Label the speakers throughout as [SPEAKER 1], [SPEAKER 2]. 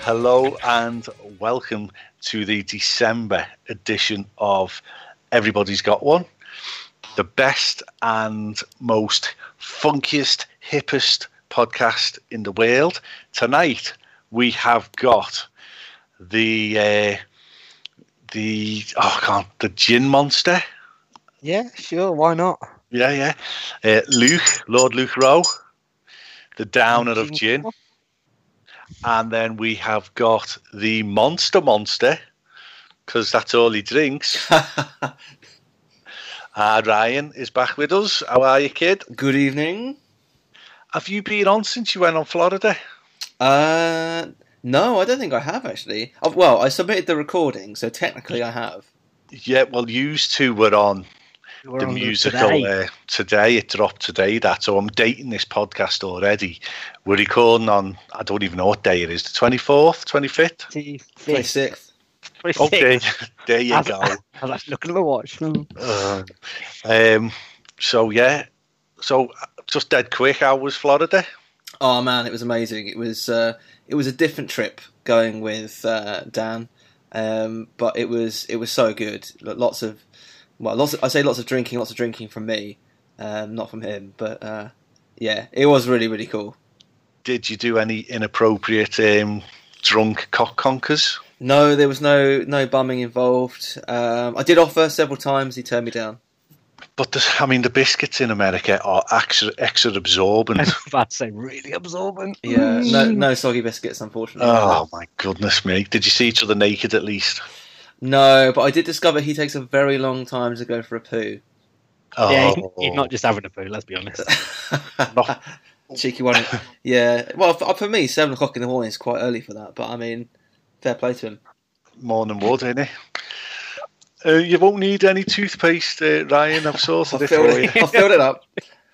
[SPEAKER 1] Hello and welcome to the December edition of Everybody's Got One, the best and most funkiest, hippest podcast in the world. Tonight we have got the gin monster.
[SPEAKER 2] Yeah, sure, why not?
[SPEAKER 1] Yeah. Lord Luke Rowe, the downer of gin. And then we have got the monster, because that's all he drinks. Ryan is back with us. How are you, kid?
[SPEAKER 3] Good evening.
[SPEAKER 1] Have you been on since you went on Florida?
[SPEAKER 3] No, I don't think I have, actually. Well, I submitted the recording, so technically I have.
[SPEAKER 1] Yeah, well, you two were on the musical today. It dropped today, so I'm dating this podcast already. We're recording on, I don't even know what day it is, the 24th, 25th?
[SPEAKER 3] 26th.
[SPEAKER 1] Okay, there you go.
[SPEAKER 2] I was actually looking at my watch.
[SPEAKER 1] So just dead quick, how was Florida?
[SPEAKER 3] Oh man, it was amazing. It was a different trip going with Dan, but it was so good. Lots of drinking from me, not from him. But yeah, it was really, really cool.
[SPEAKER 1] Did you do any inappropriate drunk cock conkers?
[SPEAKER 3] No, there was no bumming involved. I did offer several times. He turned me down.
[SPEAKER 1] But the biscuits in America are extra absorbent.
[SPEAKER 2] I was about to say, really absorbent.
[SPEAKER 3] Yeah, no soggy biscuits, unfortunately.
[SPEAKER 1] Oh my goodness me! Did you see each other naked at least?
[SPEAKER 3] No, but I did discover he takes a very long time to go for a poo.
[SPEAKER 1] Oh.
[SPEAKER 2] Yeah, he's not just having a poo, let's be honest.
[SPEAKER 3] Cheeky one. Yeah, well, for me, 7 o'clock in the morning is quite early for that, but I mean, fair play to him.
[SPEAKER 1] Morning wood, ain't it? You won't need any toothpaste, Ryan. I've sorted it for you.
[SPEAKER 3] I filled it up.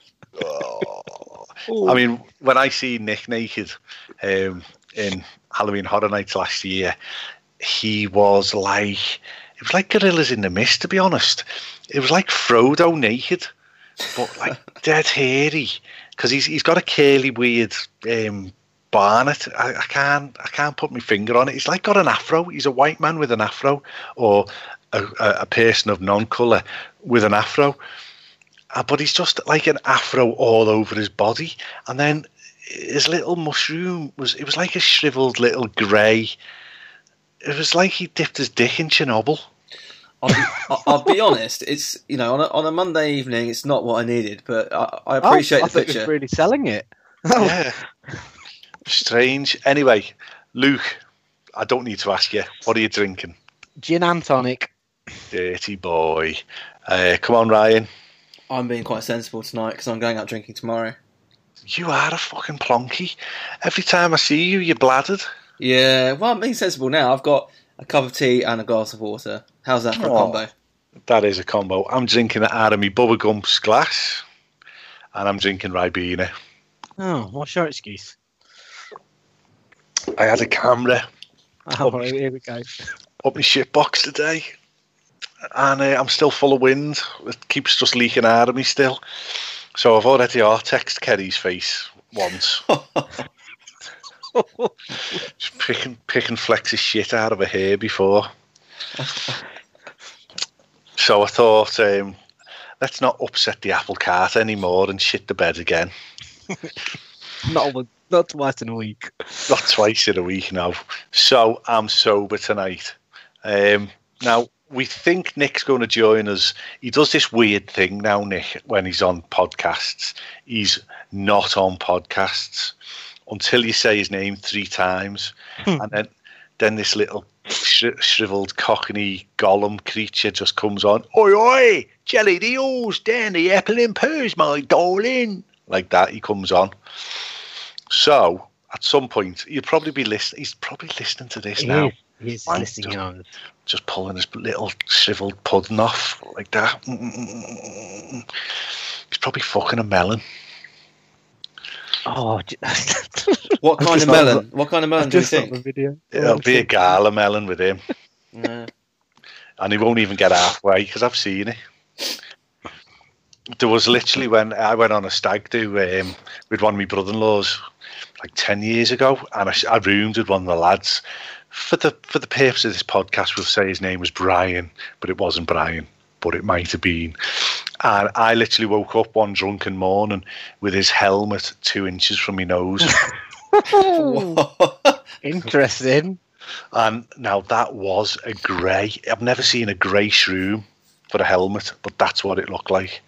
[SPEAKER 1] I mean, when I see Nick naked in Halloween Horror Nights last year, it was like Gorillas in the Mist, to be honest. It was like Frodo naked, but like dead hairy, because he's got a curly, weird barnet. I can't put my finger on it. He's like got an afro. He's a white man with an afro, or a person of non-colour with an afro. But he's just like an afro all over his body, and then his little mushroom was like a shriveled little grey. It was like he dipped his dick in Chernobyl.
[SPEAKER 3] I'll be honest. It's on a Monday evening, it's not what I needed, but I appreciate the picture.
[SPEAKER 2] I was really selling it.
[SPEAKER 1] Yeah, strange. Anyway, Luke, I don't need to ask you. What are you drinking?
[SPEAKER 2] Gin and tonic.
[SPEAKER 1] Dirty boy. Come on, Ryan.
[SPEAKER 3] I'm being quite sensible tonight because I'm going out drinking tomorrow.
[SPEAKER 1] You are a fucking plonky. Every time I see you, you're bladdered.
[SPEAKER 3] Yeah, well, I'm being sensible now. I've got a cup of tea and a glass of water. How's that for a combo?
[SPEAKER 1] That is a combo. I'm drinking it out of my Bubba Gumps glass, and I'm drinking Ribena.
[SPEAKER 2] Oh, what's your excuse?
[SPEAKER 1] I had a camera.
[SPEAKER 2] Oh, here we go.
[SPEAKER 1] Up my shit box today, and I'm still full of wind. It keeps just leaking out of me still. So I've already texted Kerry's face once. Just picking flecks of shit out of her hair before. So I thought, let's not upset the apple cart anymore and shit the bed again.
[SPEAKER 2] Not twice in a week.
[SPEAKER 1] Not twice in a week now. So I'm sober tonight. Now, we think Nick's going to join us. He does this weird thing now, Nick, when he's on podcasts. He's not on podcasts until you say his name 3 times. And then this little shriveled cockney golem creature just comes on. Oi, oi, jelly deals, down the apple and pears, my darling. Like that, he comes on. So, at some point, he'll probably be listening. He's probably listening to this now.
[SPEAKER 2] He's listening on.
[SPEAKER 1] Just pulling his little shriveled pudding off like that. He's probably fucking a melon.
[SPEAKER 2] Oh,
[SPEAKER 3] what kind of melon? What kind of melon do you think?
[SPEAKER 1] It'll be a gala melon with him. And he won't even get halfway because I've seen it. There was literally when I went on a stag do with one of my brother-in-laws. like 10 years ago, and I roomed with one of the lads. For the purpose of this podcast, we'll say his name was Brian, but it wasn't Brian, but it might have been. And I literally woke up one drunken morning with his helmet 2 inches from my nose.
[SPEAKER 2] Interesting.
[SPEAKER 1] And now that was a grey. I've never seen a grey shroom for a helmet, but that's what it looked like.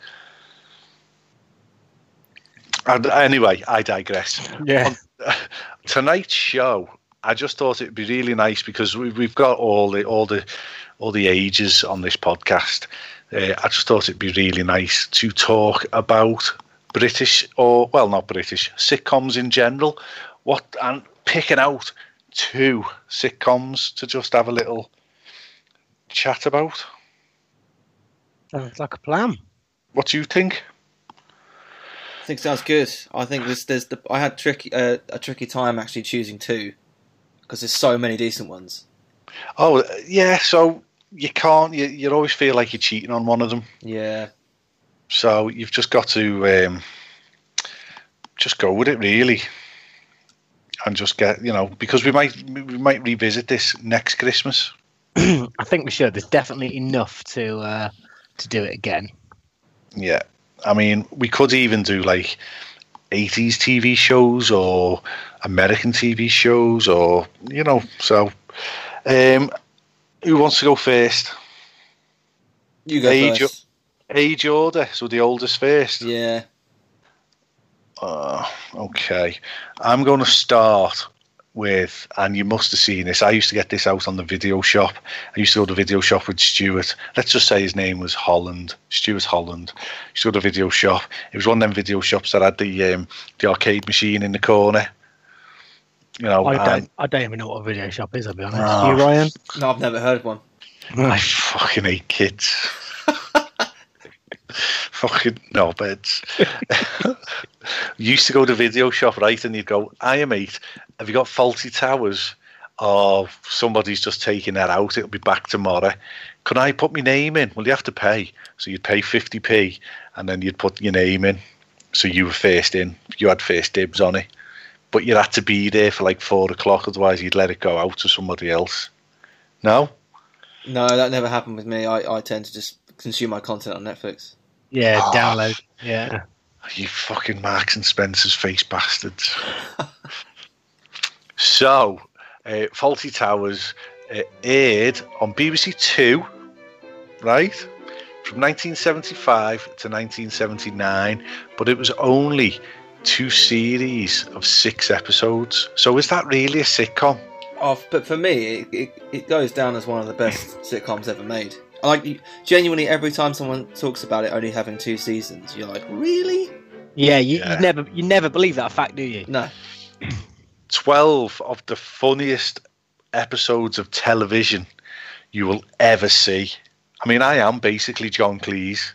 [SPEAKER 1] And anyway, I digress.
[SPEAKER 2] Yeah.
[SPEAKER 1] Tonight's show, I just thought it'd be really nice because we've got all the ages on this podcast. I just thought it'd be really nice to talk about British, or well, not British, sitcoms in general. And picking out 2 sitcoms to just have a little chat about.
[SPEAKER 2] Sounds like a plan.
[SPEAKER 1] What do you think?
[SPEAKER 3] I think sounds good. I think I had a tricky time actually choosing 2 because there's so many decent ones.
[SPEAKER 1] Oh yeah, so you can't. You always feel like you're cheating on one of them.
[SPEAKER 3] Yeah.
[SPEAKER 1] So you've just got to just go with it, really, and just get because we might revisit this next Christmas.
[SPEAKER 2] I think we should. There's definitely enough to do it again.
[SPEAKER 1] Yeah, I mean, we could even do like 80s TV shows or American TV shows, or So, who wants to go first?
[SPEAKER 3] You go first.
[SPEAKER 1] Age order, so the oldest first.
[SPEAKER 3] Yeah.
[SPEAKER 1] Okay. I'm going to start with, and you must have seen this, I used to get this out on the video shop. I used to go to the video shop with Stuart. Let's just say his name was Holland. Stuart Holland. I used to go to the video shop. It was one of them video shops that had the arcade machine in the corner.
[SPEAKER 2] I don't even know what a video shop is, I'll be honest. You, Ryan?
[SPEAKER 3] No, I've never heard of one.
[SPEAKER 1] I fucking hate kids. Fucking knobheads. Used to go to video shop, right, and you'd go, "Hiya, mate, have you got Faulty Towers? Or somebody's just taking that out, it'll be back tomorrow. Can I put my name in?" Well, you have to pay. So you'd pay 50p, and then you'd put your name in. So you were first in. You had first dibs on it. But you had to be there for like 4 o'clock, otherwise you'd let it go out to somebody else. No?
[SPEAKER 3] No, that never happened with me. I tend to just consume my content on Netflix.
[SPEAKER 2] Yeah, download. Yeah.
[SPEAKER 1] You fucking Marks and Spencer's face bastards. So, Faulty Towers aired on BBC Two, right? From 1975 to 1979, but it was only 2 series of 6 episodes. So is that really a sitcom?
[SPEAKER 3] But for me, it goes down as one of the best sitcoms ever made. Genuinely, every time someone talks about it only having 2 seasons, you're like, really?
[SPEAKER 2] Yeah, you never believe that fact, do you?
[SPEAKER 3] No.
[SPEAKER 1] 12 of the funniest episodes of television you will ever see. I mean, I am basically John Cleese.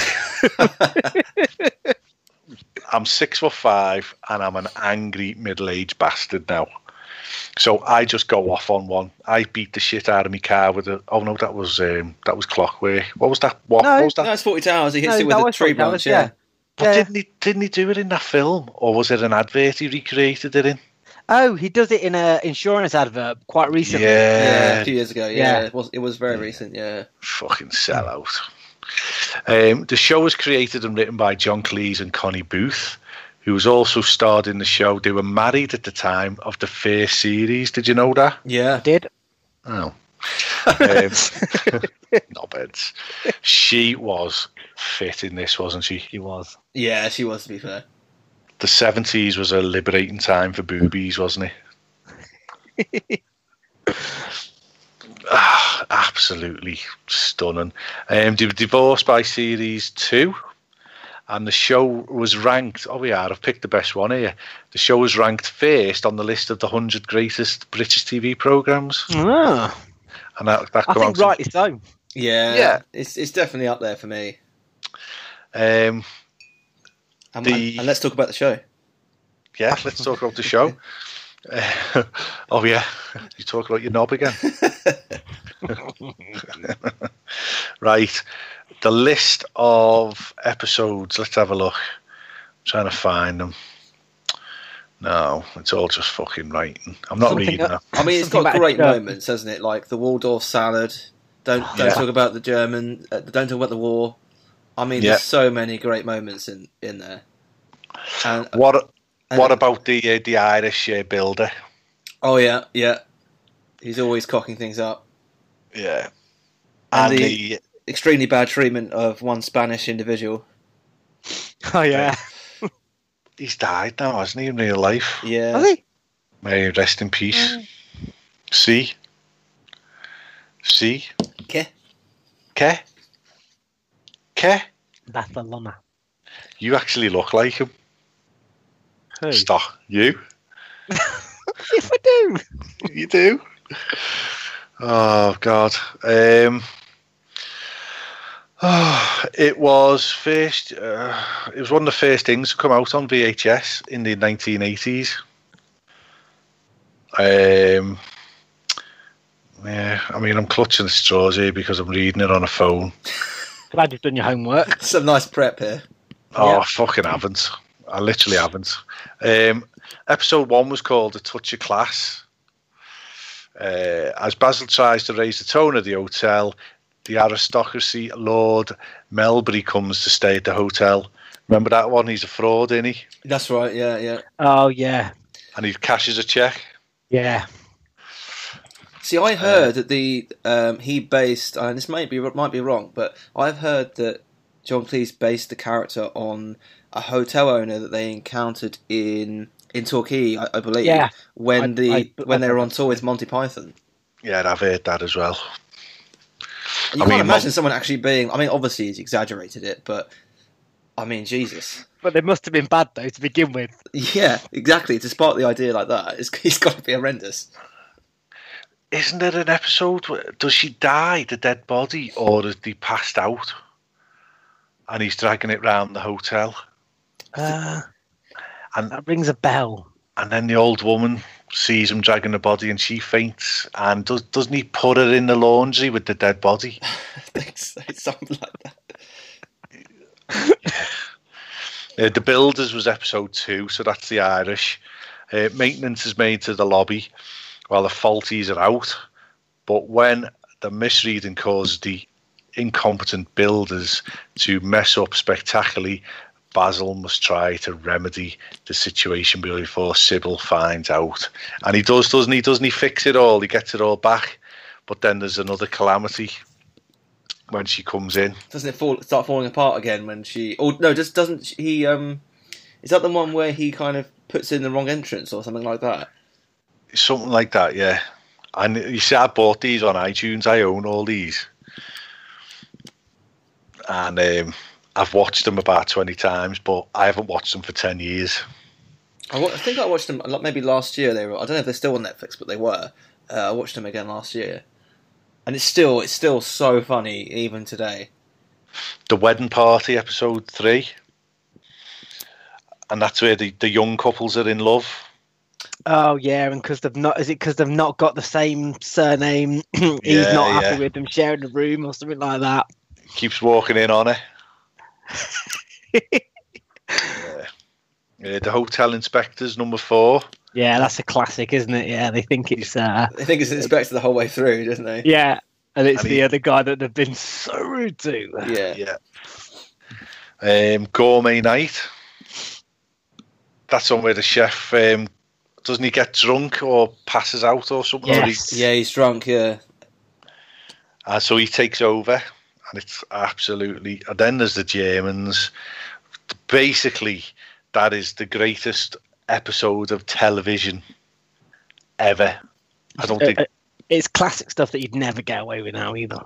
[SPEAKER 1] I'm 6'5" and I'm an angry middle-aged bastard now. So I just go off on one. I beat the shit out of my car with a. Oh no, that was Clockwork. What was that? What was that?
[SPEAKER 3] No, it's 40 Towers. He hits it with a tree branch. Yeah.
[SPEAKER 1] But didn't he do it in that film, or was it an advert he recreated it in?
[SPEAKER 2] Oh, he does it in an insurance advert quite recently.
[SPEAKER 3] Yeah, a few years ago. Yeah. It was very recent. Yeah.
[SPEAKER 1] Fucking sellout. The show was created and written by John Cleese and Connie Booth, who was also starred in the show. They were married at the time of the first series. Did you know that?
[SPEAKER 3] Yeah.
[SPEAKER 2] I did.
[SPEAKER 1] Oh. Knobheads. She was fit in this, wasn't she?
[SPEAKER 2] She was.
[SPEAKER 3] Yeah, she was, to be fair.
[SPEAKER 1] The 70s was a liberating time for boobies, wasn't it? Absolutely stunning. They were divorced by series 2. And the show was ranked. Oh, yeah, I've picked the best one here. The show was ranked first on the list of the 100 greatest British TV programmes.
[SPEAKER 2] Ah.
[SPEAKER 1] And that
[SPEAKER 2] I think rightly so.
[SPEAKER 3] Yeah. It's definitely up there for me. And let's talk about the show.
[SPEAKER 1] Yeah, let's talk about the show. Oh, yeah. You talk about your knob again. Right. The list of episodes, let's have a look. I'm trying to find them. No, it's all just fucking writing. I'm not reading that.
[SPEAKER 3] I mean, it's got great moments, hasn't it? Like the Waldorf salad. Don't talk about the German. Don't talk about the war. I mean, there's so many great moments in there. And,
[SPEAKER 1] what about the Irish builder?
[SPEAKER 3] Oh yeah. He's always cocking things up.
[SPEAKER 1] Yeah.
[SPEAKER 3] And the extremely bad treatment of one Spanish individual.
[SPEAKER 2] Oh yeah.
[SPEAKER 1] He's died now, hasn't he, in real life?
[SPEAKER 3] Yeah.
[SPEAKER 2] Has he?
[SPEAKER 1] May he rest in peace. See?
[SPEAKER 3] Okay.
[SPEAKER 2] Barcelona.
[SPEAKER 1] You actually look like him.
[SPEAKER 2] Who?
[SPEAKER 1] Stop. You?
[SPEAKER 2] Yes, I do.
[SPEAKER 1] You do? Oh, God. It was one of the first things to come out on VHS in the 1980s. Yeah, I mean, I'm clutching the straws here because I'm reading it on a phone.
[SPEAKER 2] Glad you've done your homework.
[SPEAKER 3] Some nice prep here.
[SPEAKER 1] Oh, I fucking haven't. I literally haven't. Episode 1 was called A Touch of Class. As Basil tries to raise the tone of the hotel, the aristocracy Lord Melbury comes to stay at the hotel. Remember that one? He's a fraud, isn't he?
[SPEAKER 3] That's right, yeah.
[SPEAKER 2] Oh, yeah.
[SPEAKER 1] And he cashes a check.
[SPEAKER 2] Yeah.
[SPEAKER 3] See, I heard that he based, and this might be wrong, but I've heard that John Cleese based the character on a hotel owner that they encountered in Torquay, I believe.
[SPEAKER 2] Yeah.
[SPEAKER 3] When they were on tour with Monty Python.
[SPEAKER 1] Yeah, I've heard that as well.
[SPEAKER 3] And you can't imagine someone actually being. I mean, obviously he's exaggerated it, but I mean, Jesus.
[SPEAKER 2] But they must have been bad though to begin with.
[SPEAKER 3] Yeah, exactly. To spark the idea like that, he's got to be horrendous.
[SPEAKER 1] Isn't there an episode where does she die, the dead body, or is he passed out? And he's dragging it round the hotel.
[SPEAKER 2] And that rings a bell. And
[SPEAKER 1] then the old woman sees him dragging the body and she faints. And doesn't he put her in the laundry with the dead body?
[SPEAKER 3] I think so, something like
[SPEAKER 1] that. The Builders was episode 2, so that's the Irish. Maintenance is made to the lobby while the faulties are out. But when the misreading causes the incompetent builders to mess up spectacularly, Basil must try to remedy the situation before Sybil finds out. And he does, doesn't he? Doesn't he fix it all? He gets it all back. But then there's another calamity when she comes in.
[SPEAKER 3] Doesn't it start falling apart again when she... Oh, no, doesn't he... Is that the one where he kind of puts in the wrong entrance or something like that?
[SPEAKER 1] Something like that, yeah. And you see, I bought these on iTunes. I own all these. And I've watched them about 20 times, but I haven't watched them for 10 years.
[SPEAKER 3] I think I watched them maybe last year. I don't know if they're still on Netflix, but they were. I watched them again last year. And it's still so funny, even today.
[SPEAKER 1] The Wedding Party, episode 3. And that's where the young couples are in love.
[SPEAKER 2] Oh yeah, and because they've not got the same surname, he's not happy with them sharing a room or something like that.
[SPEAKER 1] Keeps walking in on it. The Hotel Inspectors, number 4.
[SPEAKER 2] Yeah, that's a classic, isn't it? Yeah, they think it's
[SPEAKER 3] an inspector the whole way through, doesn't they?
[SPEAKER 2] Yeah, and it's the other guy that they've been so rude
[SPEAKER 3] to.
[SPEAKER 1] Yeah. Gourmet Night. That's on where the chef doesn't he get drunk or passes out or something?
[SPEAKER 2] Yes.
[SPEAKER 3] He's drunk. Yeah.
[SPEAKER 1] So he takes over, and it's absolutely. And then there's the Germans. Basically, that is the greatest episode of television ever. I don't think
[SPEAKER 2] it's classic stuff that you'd never get away with now either.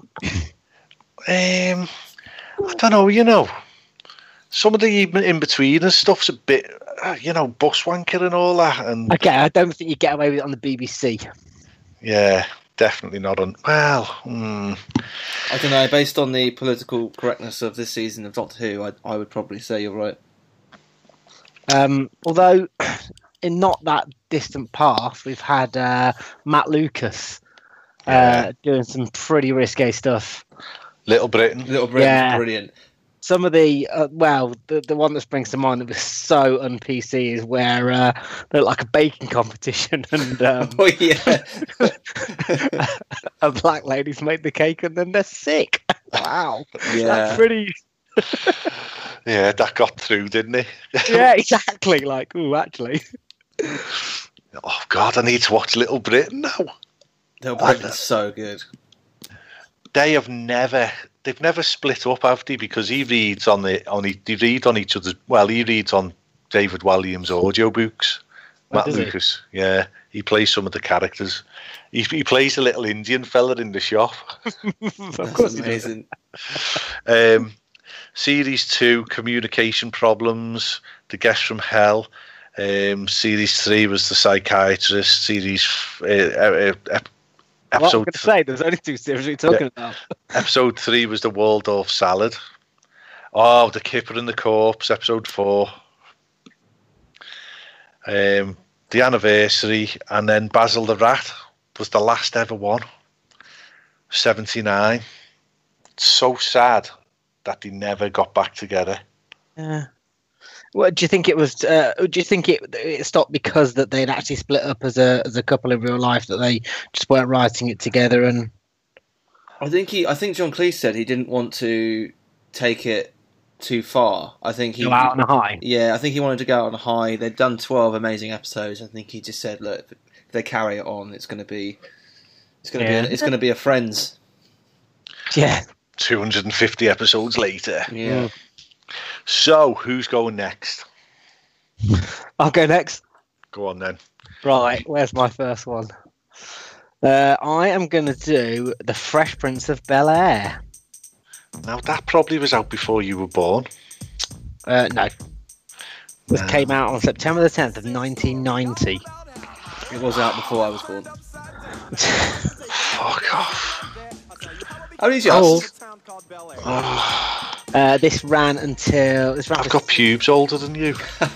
[SPEAKER 1] I don't know. You know, some of the in between and stuff's a bit. Bus wanker and all that. And
[SPEAKER 2] okay, I don't think you get away with it on the BBC.
[SPEAKER 1] Yeah, definitely not on. Well,
[SPEAKER 3] I don't know. Based on the political correctness of this season of Doctor Who, I would probably say you're right.
[SPEAKER 2] Although, in not that distant past, we've had Matt Lucas doing some pretty risque stuff.
[SPEAKER 1] Little Britain
[SPEAKER 3] is brilliant.
[SPEAKER 2] some of the the one that springs to mind that was so un-PC is where they're like a baking competition and
[SPEAKER 3] oh yeah,
[SPEAKER 2] a black lady's made the cake and then they're sick. Wow,
[SPEAKER 3] yeah,
[SPEAKER 2] that's pretty.
[SPEAKER 1] Yeah, that got through, didn't it?
[SPEAKER 2] Yeah, exactly. Like, ooh, actually.
[SPEAKER 1] Oh God, I need to watch Little Britain now.
[SPEAKER 3] Little Britain's so good.
[SPEAKER 1] They've never split up, have they? Because he reads on they read on each other's. Well, he reads on David Walliams' audiobooks. Matt Lucas, yeah, he plays some of the characters. He plays a little Indian fella in the shop.
[SPEAKER 2] Of course,
[SPEAKER 3] amazing.
[SPEAKER 1] Series 2, Communication Problems, The Guest from Hell. Series 3 was The Psychiatrist. Series
[SPEAKER 2] I'm going to say there's only 2 series we're talking about.
[SPEAKER 1] Episode 3 was The Waldorf Salad. Oh, The Kipper and the Corpse, episode 4. The Anniversary, and then Basil the Rat was the last ever one. 79. It's so sad that they never got back together.
[SPEAKER 2] Yeah. What do you think it was? Do you think it stopped because that they'd actually split up as a couple in real life, that they just weren't writing it together? And
[SPEAKER 3] I think John Cleese said he didn't want to take it too far. I think he
[SPEAKER 2] go out on a high.
[SPEAKER 3] Yeah, I think he wanted to go out on a high. They'd done 12 amazing episodes. I think he just said, look, if they carry it on, it's going to be a Friends.
[SPEAKER 2] Yeah.
[SPEAKER 1] 250 episodes later.
[SPEAKER 3] Yeah.
[SPEAKER 1] So, who's going next?
[SPEAKER 2] I'll go next.
[SPEAKER 1] Go on then.
[SPEAKER 2] Right, where's my first one? I am going to do The Fresh Prince of Bel-Air.
[SPEAKER 1] Now, that probably was out before you were born.
[SPEAKER 2] No. This came out on September the 10th of 1990.
[SPEAKER 3] It was out before I was born.
[SPEAKER 1] Fuck off.
[SPEAKER 3] Only just.
[SPEAKER 2] This ran until...
[SPEAKER 1] I've got pubes older than you.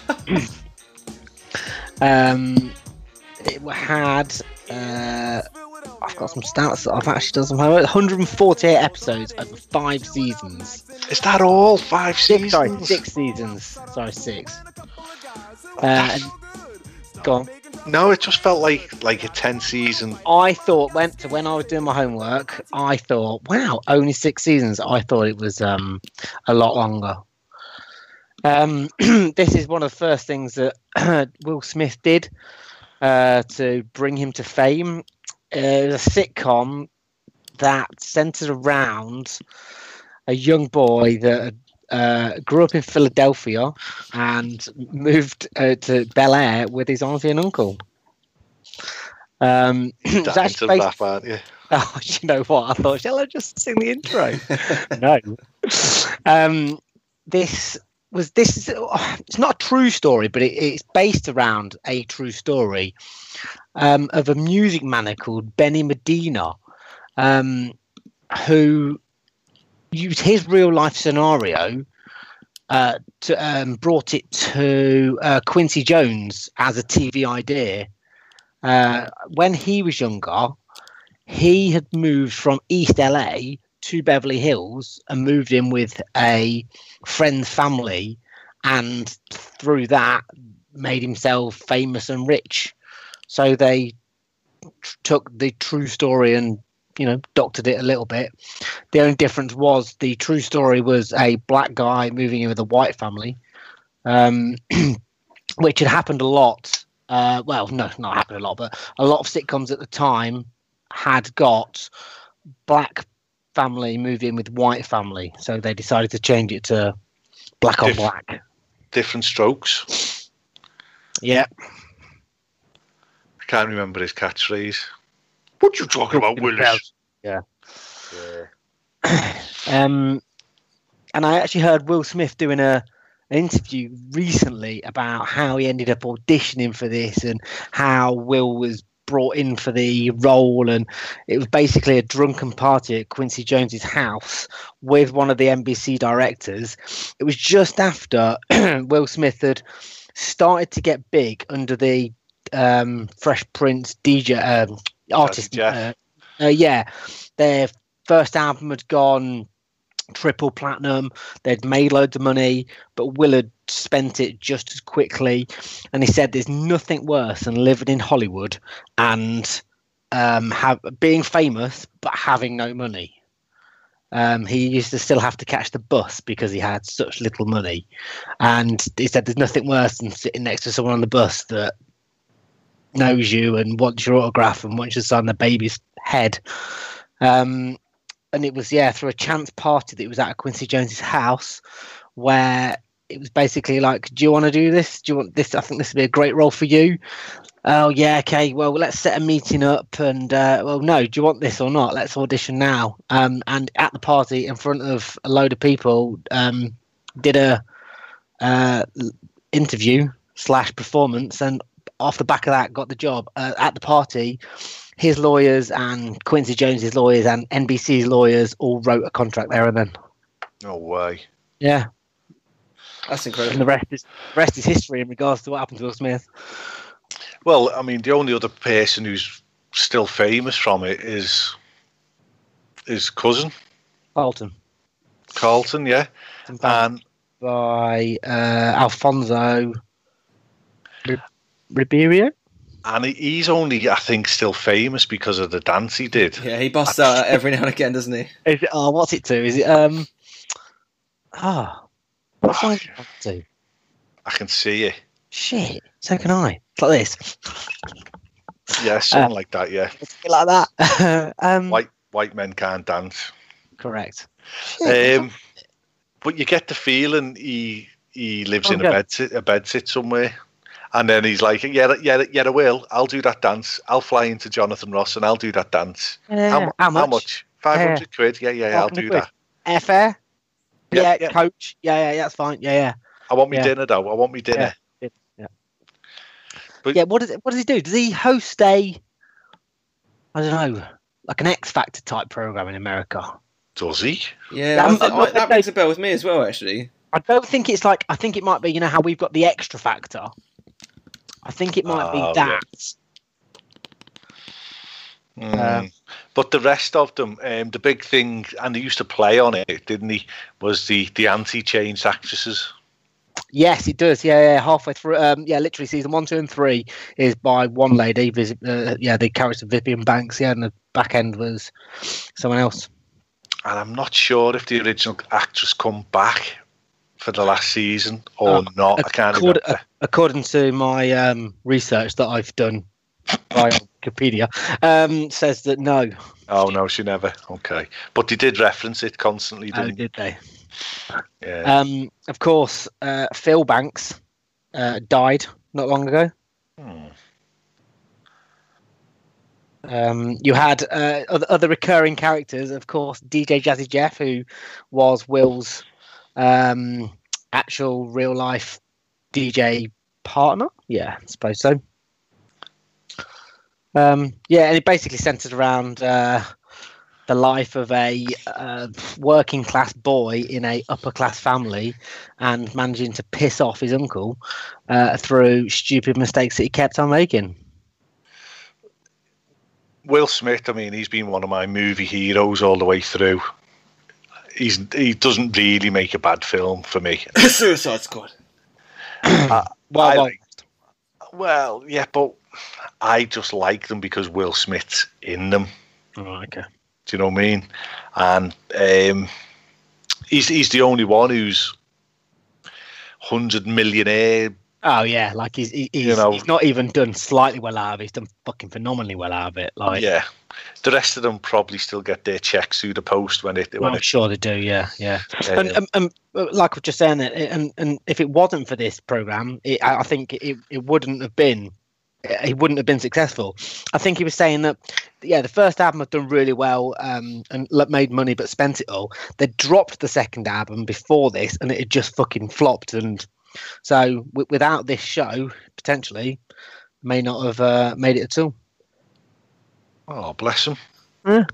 [SPEAKER 2] It had... I've got some stats that I've actually done some homework. 148 episodes over 5 seasons.
[SPEAKER 1] Is that all? 5 seasons?
[SPEAKER 2] Sorry, 6 seasons. Sorry, 6. Go on.
[SPEAKER 1] No, it just felt like a 10-season.
[SPEAKER 2] I thought when I was doing my homework, I thought, wow, only 6 seasons. I thought it was a lot longer. This is one of the first things that Will Smith did to bring him to fame. It was a sitcom that centered around a young boy that grew up in Philadelphia and moved to Bel-Air with his auntie and uncle. It's actually based...
[SPEAKER 1] aren't you?
[SPEAKER 2] Oh, you know what? I thought, shall I just sing the intro? No. This is it's not a true story, but it's based around a true story of a music man called Benny Medina, who used his real life scenario to brought it to Quincy Jones as a TV idea. When he was younger, he had moved from East LA to Beverly Hills and moved in with a friend's family, and through that made himself famous and rich. So they took the true story and, doctored it a little bit. The only difference was the true story was a black guy moving in with a white family, which had happened a lot. Well, no, not happened a lot, but a lot of sitcoms at the time had got black family move in with white family. So they decided to change it to black on black.
[SPEAKER 1] Different strokes.
[SPEAKER 2] Yeah.
[SPEAKER 1] I can't remember his catchphrase. What you talking about, Willis?
[SPEAKER 2] Yeah. And I actually heard Will Smith doing an interview recently about how he ended up auditioning for this and how Will was brought in for the role, and it was basically a drunken party at Quincy Jones's house with one of the NBC directors. It was just after Will Smith had started to get big under the Fresh Prince DJ artist. Yeah, their first album had gone triple platinum. They'd made loads of money, but Will had spent it just as quickly. And he said there's nothing worse than living in Hollywood and being famous but having no money. He used to still have to catch the bus because he had such little money. And he said there's nothing worse than sitting next to someone on the bus that knows you and wants your autograph and wants you to sign the baby's head. And it was, through a chance party that was at Quincy Jones's house, where it was basically like, do you want to do this? Do you want this? I think this would be a great role for you. Oh, yeah, okay. Well, let's set a meeting up and, no, do you want this or not? Let's audition now. And at the party, in front of a load of people, did a interview / performance, and off the back of that, got the job. At the party, his lawyers and Quincy Jones's lawyers and NBC's lawyers all wrote a contract there and then.
[SPEAKER 1] No way.
[SPEAKER 2] Yeah.
[SPEAKER 3] That's incredible.
[SPEAKER 2] And the rest is history in regards to what happened to Will Smith.
[SPEAKER 1] Well, I mean, the only other person who's still famous from it is his cousin.
[SPEAKER 2] Carlton,
[SPEAKER 1] yeah. And
[SPEAKER 2] by Alfonso Ribeiro.
[SPEAKER 1] And he's only, I think, still famous because of the dance he did.
[SPEAKER 3] Yeah, he busts out every now and again, doesn't he?
[SPEAKER 2] Is it, what's it to? Is it what's I to?
[SPEAKER 1] I can see it.
[SPEAKER 2] Shit, so can I. It's like this.
[SPEAKER 1] Yeah, something like that. Yeah,
[SPEAKER 2] it's a bit like that.
[SPEAKER 1] White men can't dance.
[SPEAKER 2] Correct.
[SPEAKER 1] But you get the feeling he lives in a bedsit somewhere. And then he's like, yeah, I will. I'll do that dance. I'll fly into Jonathan Ross and I'll do that dance.
[SPEAKER 2] How much?
[SPEAKER 1] 500 quid? Yeah, I'll do that.
[SPEAKER 2] Airfare? Yeah, coach. Yeah, that's fine. Yeah.
[SPEAKER 1] I want me dinner, though. I want me dinner.
[SPEAKER 2] Yeah.
[SPEAKER 1] But,
[SPEAKER 2] what does he do? Does he host I don't know, like an X Factor type program in America?
[SPEAKER 1] Does he?
[SPEAKER 3] Yeah, that rings a bell with me as well, actually.
[SPEAKER 2] I don't think it's like, I think it might be, you know, how we've got the Extra Factor. I think it might be that.
[SPEAKER 1] Yeah. But the rest of them, the big thing, and they used to play on it, didn't he? Was the anti-changed actresses.
[SPEAKER 2] Yes, it does. Yeah, halfway through. Literally season 1, 2, and 3 is by one lady. The character Vivian Banks. Yeah, and the back end was someone else.
[SPEAKER 1] And I'm not sure if the original actress come back for the last season or not. I can't remember.
[SPEAKER 2] According to my research that I've done by Wikipedia, says that no.
[SPEAKER 1] Oh no, she never. Okay, but they did reference it constantly, didn't
[SPEAKER 2] did they?
[SPEAKER 1] Yeah.
[SPEAKER 2] Of course, Phil Banks died not long ago. You had other recurring characters, of course, DJ Jazzy Jeff, who was Will's actual real life DJ partner. Yeah, I suppose so. And it basically centered around the life of a working class boy in a upper class family and managing to piss off his uncle through stupid mistakes that he kept on making.
[SPEAKER 1] Will Smith, I mean, he's been one of my movie heroes all the way through. He doesn't really make a bad film for me.
[SPEAKER 3] Suicide Squad.
[SPEAKER 1] Well, yeah, but I just like them because Will Smith's in them.
[SPEAKER 2] Oh, okay.
[SPEAKER 1] Do you know what I mean? And he's the only one who's 100 millionaire.
[SPEAKER 2] Oh yeah, like he's not even done slightly well out of it. He's done fucking phenomenally well out of it. Like,
[SPEAKER 1] yeah, the rest of them probably still get their checks through the post when I'm
[SPEAKER 2] sure they do. Yeah. And like I was just saying, and if it wasn't for this program, I think it wouldn't have been. He wouldn't have been successful. I think he was saying that, the first album had done really well and made money, but spent it all. They dropped the second album before this, and it had just fucking flopped. And so, without this show, potentially, may not have made it at all.
[SPEAKER 1] Oh, bless him.
[SPEAKER 2] Yeah.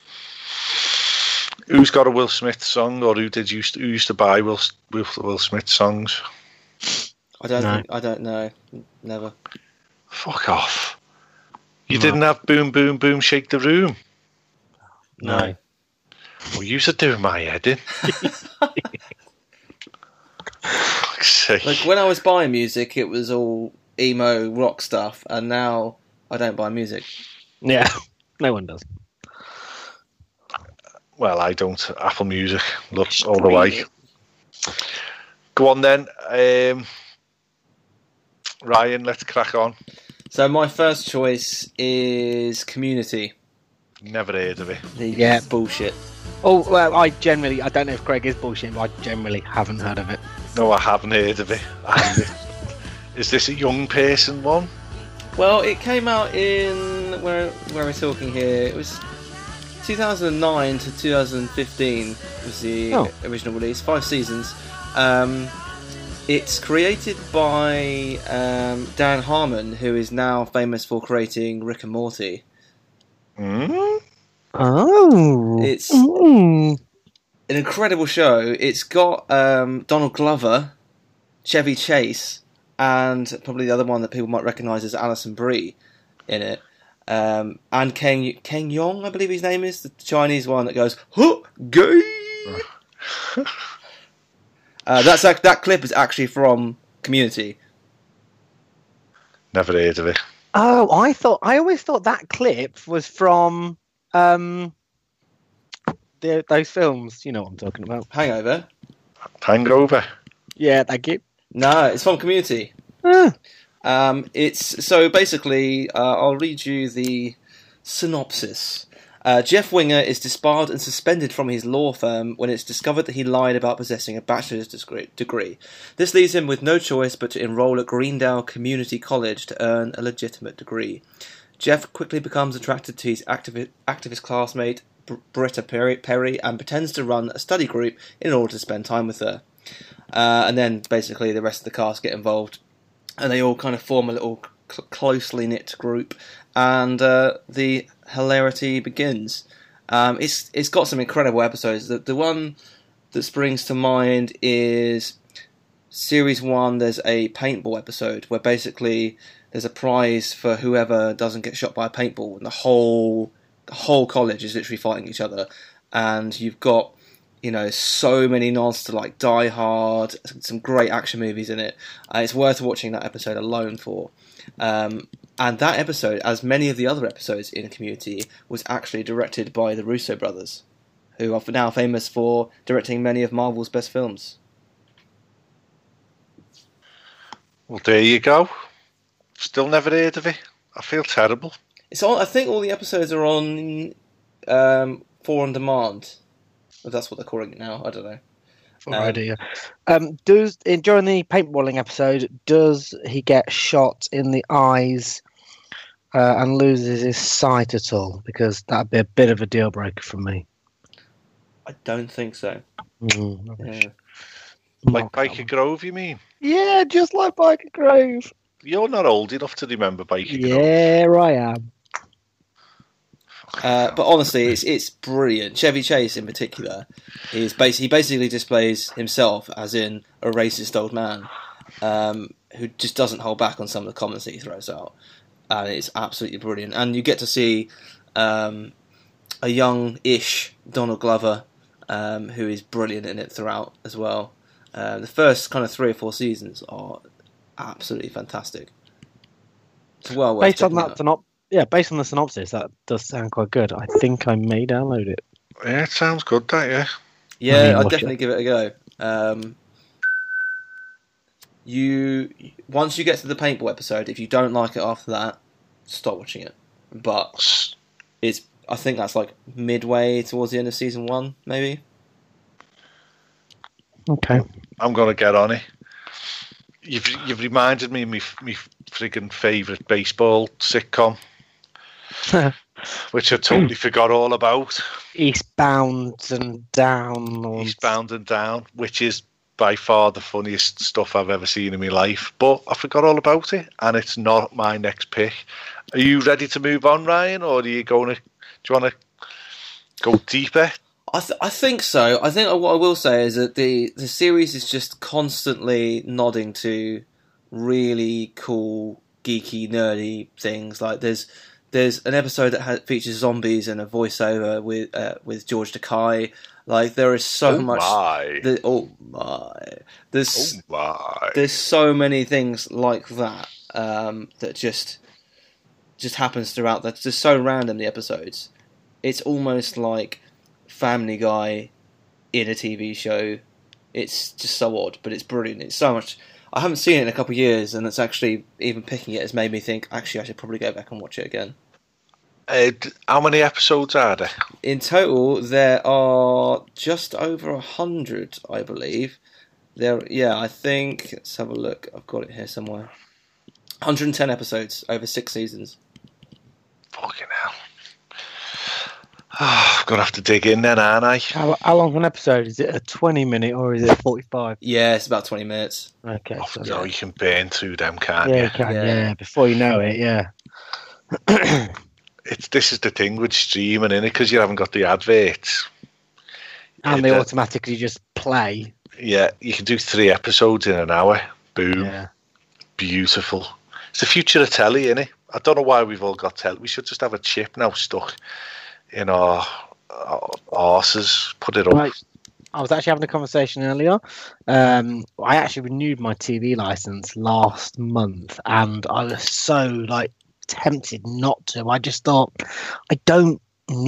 [SPEAKER 1] Who's got a Will Smith song, or who used to buy Will Smith songs?
[SPEAKER 3] I don't know. Never.
[SPEAKER 1] Fuck off. You didn't have Boom Boom Boom Shake the Room?
[SPEAKER 2] No.
[SPEAKER 1] Well, you are doing my head in.
[SPEAKER 3] Like when I was buying music, it was all emo rock stuff, and now I don't buy music.
[SPEAKER 2] Yeah, no one does.
[SPEAKER 1] Well, I don't. Apple Music, look all the way. Go on then, Ryan. Let's crack on.
[SPEAKER 3] So my first choice is Community.
[SPEAKER 1] Never heard of it.
[SPEAKER 2] Yeah.
[SPEAKER 3] Bullshit.
[SPEAKER 2] Oh, well, I don't know if Greg is bullshit, but I generally haven't heard of it.
[SPEAKER 1] No, I haven't heard of it. Is this a young person one?
[SPEAKER 3] Well, it came out in where are we talking here? It was 2009 to 2015 was the original release. 5 seasons. It's created by Dan Harmon, who is now famous for creating Rick and Morty.
[SPEAKER 2] Oh,
[SPEAKER 3] it's an incredible show. It's got Donald Glover, Chevy Chase, and probably the other one that people might recognise as Alison Brie in it. And Ken Yong, I believe his name is, the Chinese one that goes, "Huh, gay." That clip is actually from Community.
[SPEAKER 1] Never heard of it.
[SPEAKER 2] Oh, I always thought that clip was from those films. You know what I'm talking about?
[SPEAKER 3] Hangover.
[SPEAKER 2] Yeah, thank you.
[SPEAKER 3] No, it's from Community. It's so basically. I'll read you the synopsis. Jeff Winger is disbarred and suspended from his law firm when it's discovered that he lied about possessing a bachelor's degree. This leaves him with no choice but to enroll at Greendale Community College to earn a legitimate degree. Jeff quickly becomes attracted to his activist classmate, Britta Perry, and pretends to run a study group in order to spend time with her. And then basically the rest of the cast get involved, and they all kind of form a little closely knit group, and the hilarity begins. It's got some incredible episodes. The one that springs to mind is Series 1. There's a paintball episode where basically there's a prize for whoever doesn't get shot by a paintball, and the whole college is literally fighting each other, and you've got so many nods to like Die Hard, some great action movies in it. It's worth watching that episode alone for. And that episode, as many of the other episodes in Community, was actually directed by the Russo brothers, who are now famous for directing many of Marvel's best films.
[SPEAKER 1] Well, there you go. Still never heard of it. I feel terrible.
[SPEAKER 3] It's on. I think all the episodes are on 4 on demand. If that's what they're calling it now, I don't know.
[SPEAKER 2] Idea. During the paintballing episode, does he get shot in the eyes and loses his sight at all? Because that'd be a bit of a deal breaker for me.
[SPEAKER 3] I don't think so.
[SPEAKER 2] Yeah.
[SPEAKER 1] Like Biker Grove, you mean?
[SPEAKER 2] Yeah, just like Biker Grove.
[SPEAKER 1] You're not old enough to remember Biker Grove.
[SPEAKER 2] Yeah, I am.
[SPEAKER 3] But honestly, it's brilliant. Chevy Chase, in particular, he basically displays himself as in a racist old man who just doesn't hold back on some of the comments that he throws out, and it's absolutely brilliant. And you get to see a young-ish Donald Glover who is brilliant in it throughout as well. The first kind of 3 or 4 seasons are absolutely fantastic. It's well worth
[SPEAKER 2] based on
[SPEAKER 3] checking
[SPEAKER 2] that
[SPEAKER 3] out.
[SPEAKER 2] based on the synopsis, that does sound quite good. I think I may download it.
[SPEAKER 1] Yeah, it sounds good, that, yeah.
[SPEAKER 3] Yeah, I'd definitely give it a go. Once you get to the paintball episode, if you don't like it after that, stop watching it. But I think that's like midway towards the end of season 1, maybe.
[SPEAKER 2] Okay.
[SPEAKER 1] I'm going to get on it. You've reminded me of my friggin' favourite baseball sitcom, which I totally forgot all about.
[SPEAKER 2] Eastbound and Down.
[SPEAKER 1] Eastbound and Down, which is by far the funniest stuff I've ever seen in my life. But I forgot all about it, and it's not my next pick. Are you ready to move on, Ryan, or do you want to go deeper?
[SPEAKER 3] I think so. I think what I will say is that the series is just constantly nodding to really cool, geeky, nerdy things. Like there's There's an episode that features zombies and a voiceover with George Takei. Like, there is so much. There's so many things like that that just happens throughout. That's just so random. The episodes. It's almost like Family Guy in a TV show. It's just so odd, but it's brilliant. It's so much. I haven't seen it in a couple of years, and it's actually, even picking it has made me think, actually, I should probably go back and watch it again.
[SPEAKER 1] How many episodes are there?
[SPEAKER 3] In total, there are just over 100, I believe. I think, let's have a look. I've got it here somewhere. 110 episodes over 6 seasons.
[SPEAKER 1] Fucking hell. Oh, I'm going to have to dig in then, aren't I?
[SPEAKER 2] How long an episode? Is it a 20-minute or is it 45?
[SPEAKER 3] Yeah, it's about 20 minutes.
[SPEAKER 2] Okay.
[SPEAKER 1] You can burn through them, can't you?
[SPEAKER 2] Yeah, you can, yeah. Before you know it, yeah.
[SPEAKER 1] This is the thing with streaming, innit? Because you haven't got the adverts.
[SPEAKER 2] And they automatically just play.
[SPEAKER 1] Yeah, you can do 3 episodes in an hour. Boom.
[SPEAKER 2] Yeah.
[SPEAKER 1] Beautiful. It's the future of telly, innit? I don't know why we've all got telly. We should just have a chip now stuck in our arses. Put it up.
[SPEAKER 2] Right. I was actually having a conversation earlier. I actually renewed my TV license last month, and I was so tempted not to. I just thought, I don't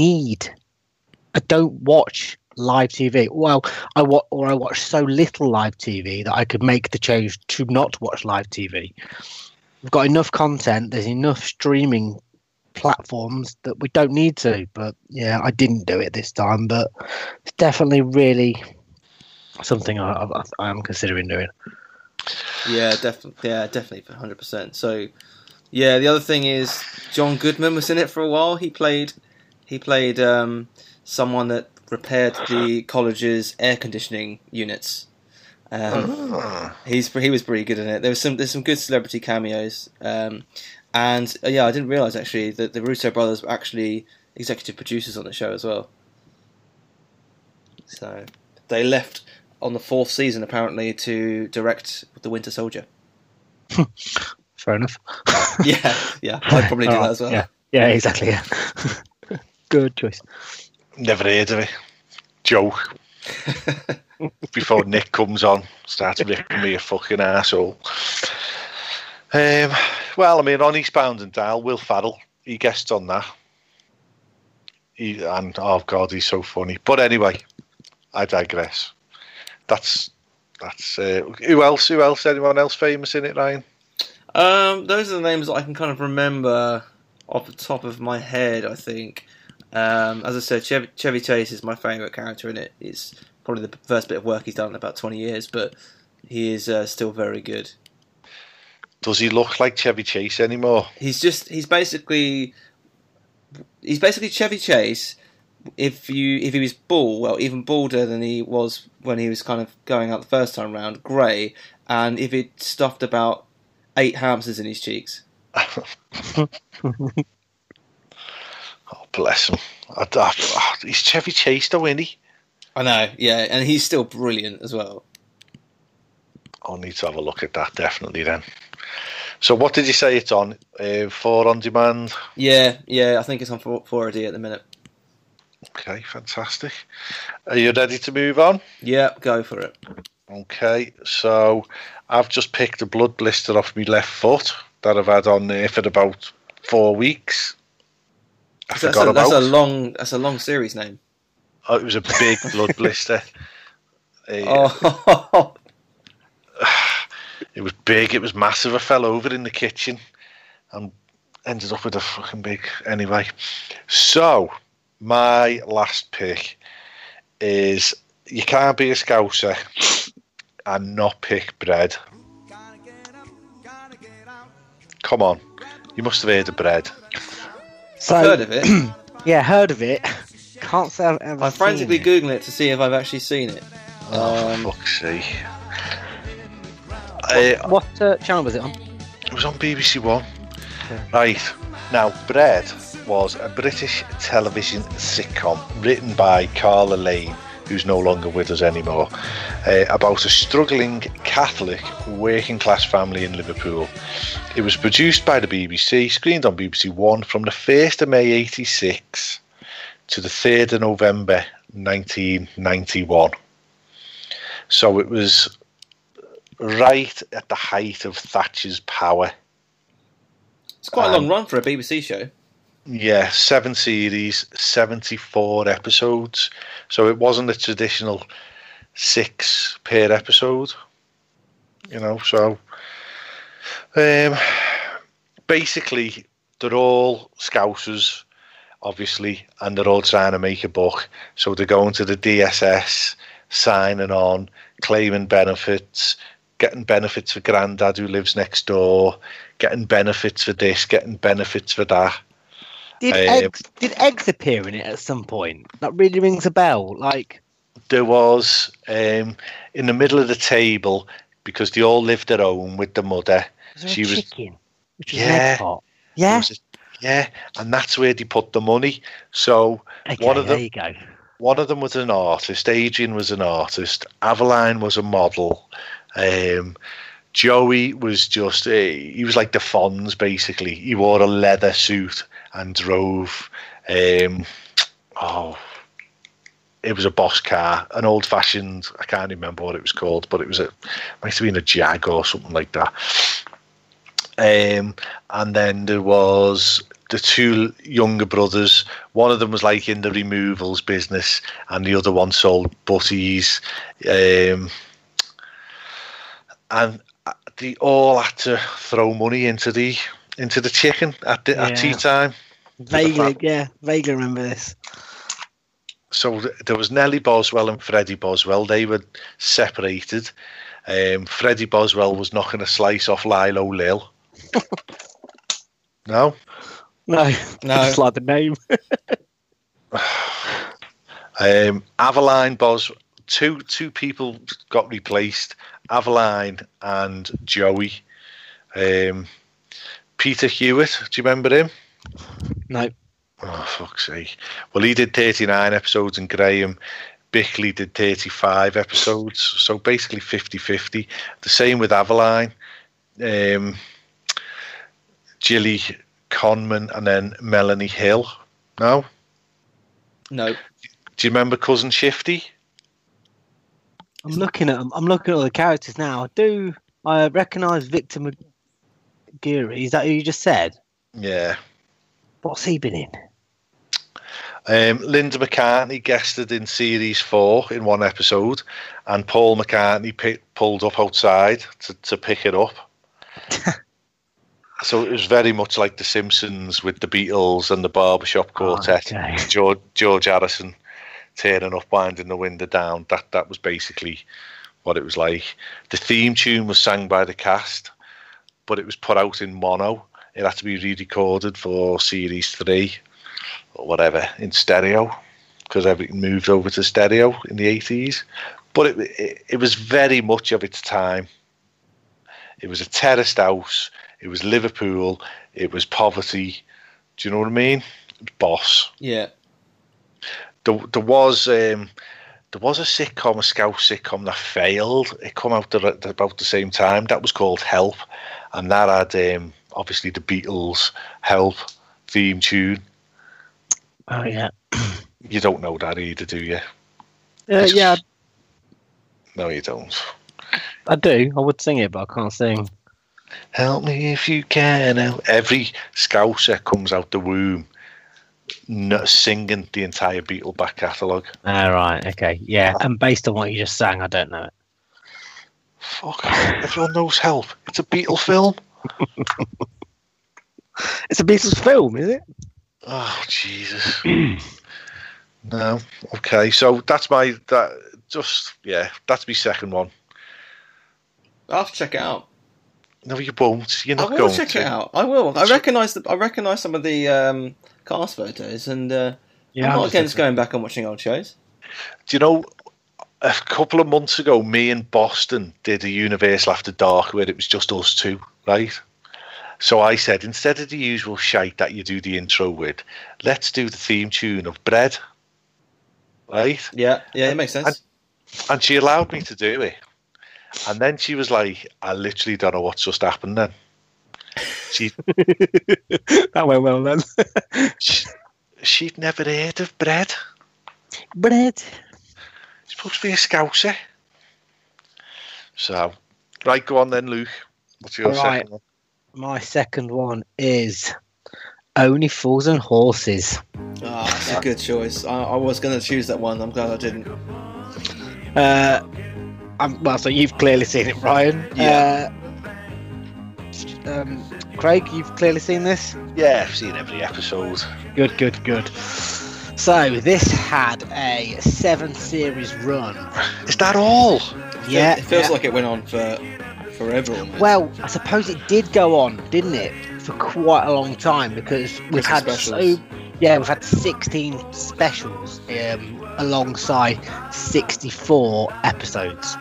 [SPEAKER 2] watch live TV. Well, I watch so little live TV that I could make the change to not watch live TV. We've got enough content. There's enough streaming platforms that we don't need to. But yeah, I didn't do it this time. But it's definitely really something I am considering doing.
[SPEAKER 3] Yeah, definitely. Yeah, definitely, 100%. So, yeah, the other thing is John Goodman was in it for a while. He played someone that repaired the college's air conditioning units. He was pretty good in it. There's some good celebrity cameos. I didn't realise actually that the Russo brothers were actually executive producers on the show as well. So they left on the 4th season apparently to direct The Winter Soldier.
[SPEAKER 2] Fair enough.
[SPEAKER 3] yeah, I'd probably do that as well.
[SPEAKER 2] Yeah, exactly. Yeah. Good choice.
[SPEAKER 1] Never heard of it. Joke. Before Nick comes on, starts ripping me a fucking arsehole. On Eastbound and Down, Will Ferrell, he guests on that. Oh God, he's so funny. But anyway, I digress. That's who else? Anyone else famous in it, Ryan?
[SPEAKER 3] Those are the names that I can kind of remember off the top of my head, I think. As I said, Chevy Chase is my favourite character in it. It's probably the first bit of work he's done in about 20 years, but he is still very good.
[SPEAKER 1] Does he look like Chevy Chase anymore?
[SPEAKER 3] He's basically Chevy Chase. If he was even balder than he was when he was kind of going out the first time round, grey, and if he'd stuffed about 8 hamsters in his cheeks.
[SPEAKER 1] Oh, bless him. He's Chevy Chase though, isn't he?
[SPEAKER 3] I know, yeah, and he's still brilliant as well.
[SPEAKER 1] I'll need to have a look at that, definitely, then. So what did you say it's on? 4 on demand?
[SPEAKER 3] Yeah, I think it's on 4AD at the minute.
[SPEAKER 1] Okay, fantastic. Are you ready to move on?
[SPEAKER 3] Yeah, go for it.
[SPEAKER 1] Okay, so I've just picked a blood blister off my left foot that I've had on there for about 4 weeks.
[SPEAKER 3] That's a long series name.
[SPEAKER 1] Oh, it was a big blood blister. It was big. It was massive. I fell over in the kitchen and ended up with a fucking big. Anyway, so my last pick is you can't be a Scouser and not pick bread. Come on, you must have heard of bread.
[SPEAKER 3] So, I've heard of it.
[SPEAKER 2] Yeah, heard of it. Can't say I've ever.
[SPEAKER 3] I'm frantically googling it to see if I've actually seen it.
[SPEAKER 1] Fuck's sake.
[SPEAKER 2] What channel was it on?
[SPEAKER 1] It was on BBC One. Okay. Right. Now, Bread was a British television sitcom written by Carla Lane, who's no longer with us anymore, about a struggling Catholic working class family in Liverpool. It was produced by the BBC, screened on BBC One from the 1st of May 86 to the 3rd of November 1991. So it was right at the height of Thatcher's power.
[SPEAKER 3] It's quite a long run for a BBC show.
[SPEAKER 1] Yeah, 7 series, 74 episodes. So it wasn't a traditional 6 per episode. You know, so basically they're all Scousers, obviously, and they're all trying to make a buck. So they're going to the DSS, signing on, claiming benefits, getting benefits for Grandad who lives next door, getting benefits for this, getting benefits for that.
[SPEAKER 2] Did eggs appear in it at some point? That really rings a bell. Like
[SPEAKER 1] there was in the middle of the table, because they all lived their own with the mother.
[SPEAKER 2] She was chicken, which was
[SPEAKER 1] yeah,
[SPEAKER 2] an egg pot. Yeah,
[SPEAKER 1] yeah, and that's where they put the money. So
[SPEAKER 2] okay,
[SPEAKER 1] one of them,
[SPEAKER 2] there you go.
[SPEAKER 1] One of them was an artist. Adrian was an artist. Aveline was a model. Joey was just he was like the Fonz, basically. He wore a leather suit and drove it was a Boss car, an old fashioned, I can't remember what it was called, but it was might have been a Jag or something like that. And then there was the 2 younger brothers. One of them was like in the removals business, and the other one sold butties. And they all had to throw money into the chicken at tea time.
[SPEAKER 2] Vaguely remember this.
[SPEAKER 1] So there was Nellie Boswell and Freddie Boswell. They were separated. Freddie Boswell was knocking a slice off Lilo Lil. No?
[SPEAKER 2] No. Just like the name.
[SPEAKER 1] Aveline Boswell. Two people got replaced. Aveline and Joey. Peter Hewitt, do you remember him?
[SPEAKER 2] No.
[SPEAKER 1] Oh, fuck's sake. Well, he did 39 episodes and Graham Bickley did 35 episodes. So basically 50-50. The same with Aveline. Gilly Conman and then Melanie Hill. No?
[SPEAKER 3] No.
[SPEAKER 1] Do you remember Cousin Shifty?
[SPEAKER 2] I'm looking at them. I'm looking at all the characters now. I recognise Victor McGeary? Is that who you just said?
[SPEAKER 1] Yeah.
[SPEAKER 2] What's he been in?
[SPEAKER 1] Linda McCartney guested in series 4 in one episode, and Paul McCartney pulled up outside to pick it up. So it was very much like The Simpsons with the Beatles and the Barbershop Quartet.
[SPEAKER 2] Okay.
[SPEAKER 1] George Harrison turning up, winding the window down. That was basically what it was like. The theme tune was sang by the cast, but it was put out in mono. It had to be re-recorded for series 3 or whatever in stereo, because everything moved over to stereo in the 80s. But it was very much of its time. It was a terraced house. It was Liverpool. It was poverty. Do you know what I mean? It was Boss.
[SPEAKER 3] Yeah.
[SPEAKER 1] There was a sitcom, a Scouse sitcom that failed. It came out at about the same time. That was called Help, and that had obviously the Beatles' Help theme tune.
[SPEAKER 2] Oh yeah.
[SPEAKER 1] You don't know that either, do you?
[SPEAKER 2] Yeah.
[SPEAKER 1] No, you don't.
[SPEAKER 2] I do. I would sing it, but I can't sing.
[SPEAKER 1] Help me if you can. Every Scouser comes out the womb singing the entire Beatle back catalogue.
[SPEAKER 2] Right, okay. Yeah, and based on what you just sang, I don't know it.
[SPEAKER 1] Fuck, everyone knows Help. It's a Beatle film.
[SPEAKER 2] It's a Beatles film, is it?
[SPEAKER 1] Oh, Jesus. No. Okay, so that's my second one.
[SPEAKER 3] I'll have to check it out.
[SPEAKER 1] No, you won't. You're not going to.
[SPEAKER 3] I will check it out. I will. I recognise some of the cast photos, and I'm not against going back and watching old shows.
[SPEAKER 1] Do you know, a couple of months ago, me and Boston did a Universal After Dark where it was just us two, right? So I said, instead of the usual shite that you do the intro with, let's do the theme tune of Bread. right?
[SPEAKER 3] Yeah, it makes sense.
[SPEAKER 1] And she allowed me to do it. And then she was like, I literally don't know what's just happened then.
[SPEAKER 2] That went well then.
[SPEAKER 1] She'd never heard of bread.
[SPEAKER 2] Bread.
[SPEAKER 1] It's supposed to be a Scouser. So, right, go on then, Luke. What's your second one?
[SPEAKER 2] My second one is Only Fools and Horses.
[SPEAKER 3] Ah, that's a good choice. I was going to choose that one. I'm glad I didn't.
[SPEAKER 2] Well, so you've clearly seen it, Ryan.
[SPEAKER 3] Yeah.
[SPEAKER 2] Craig, you've clearly seen this?
[SPEAKER 1] Yeah, I've seen every episode.
[SPEAKER 2] Good. So this had a 7-series run.
[SPEAKER 1] Is that all?
[SPEAKER 2] Yeah.
[SPEAKER 3] It feels like it went on for forever. Almost.
[SPEAKER 2] Well, I suppose it did go on, didn't it, for quite a long time, because we've had
[SPEAKER 3] specials.
[SPEAKER 2] we've had 16 specials alongside 64 episodes.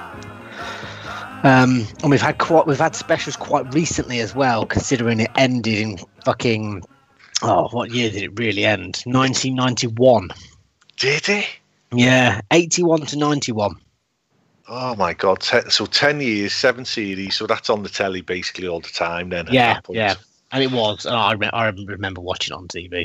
[SPEAKER 2] And we've had specials quite recently as well, considering it ended in fucking what year did it really end? 1991.
[SPEAKER 1] Did it?
[SPEAKER 2] Yeah, 81 to 91.
[SPEAKER 1] Oh my God! So 10 years, 7 series. So that's on the telly basically all the time. Then,
[SPEAKER 2] Yeah, and it was. I remember watching it on TV.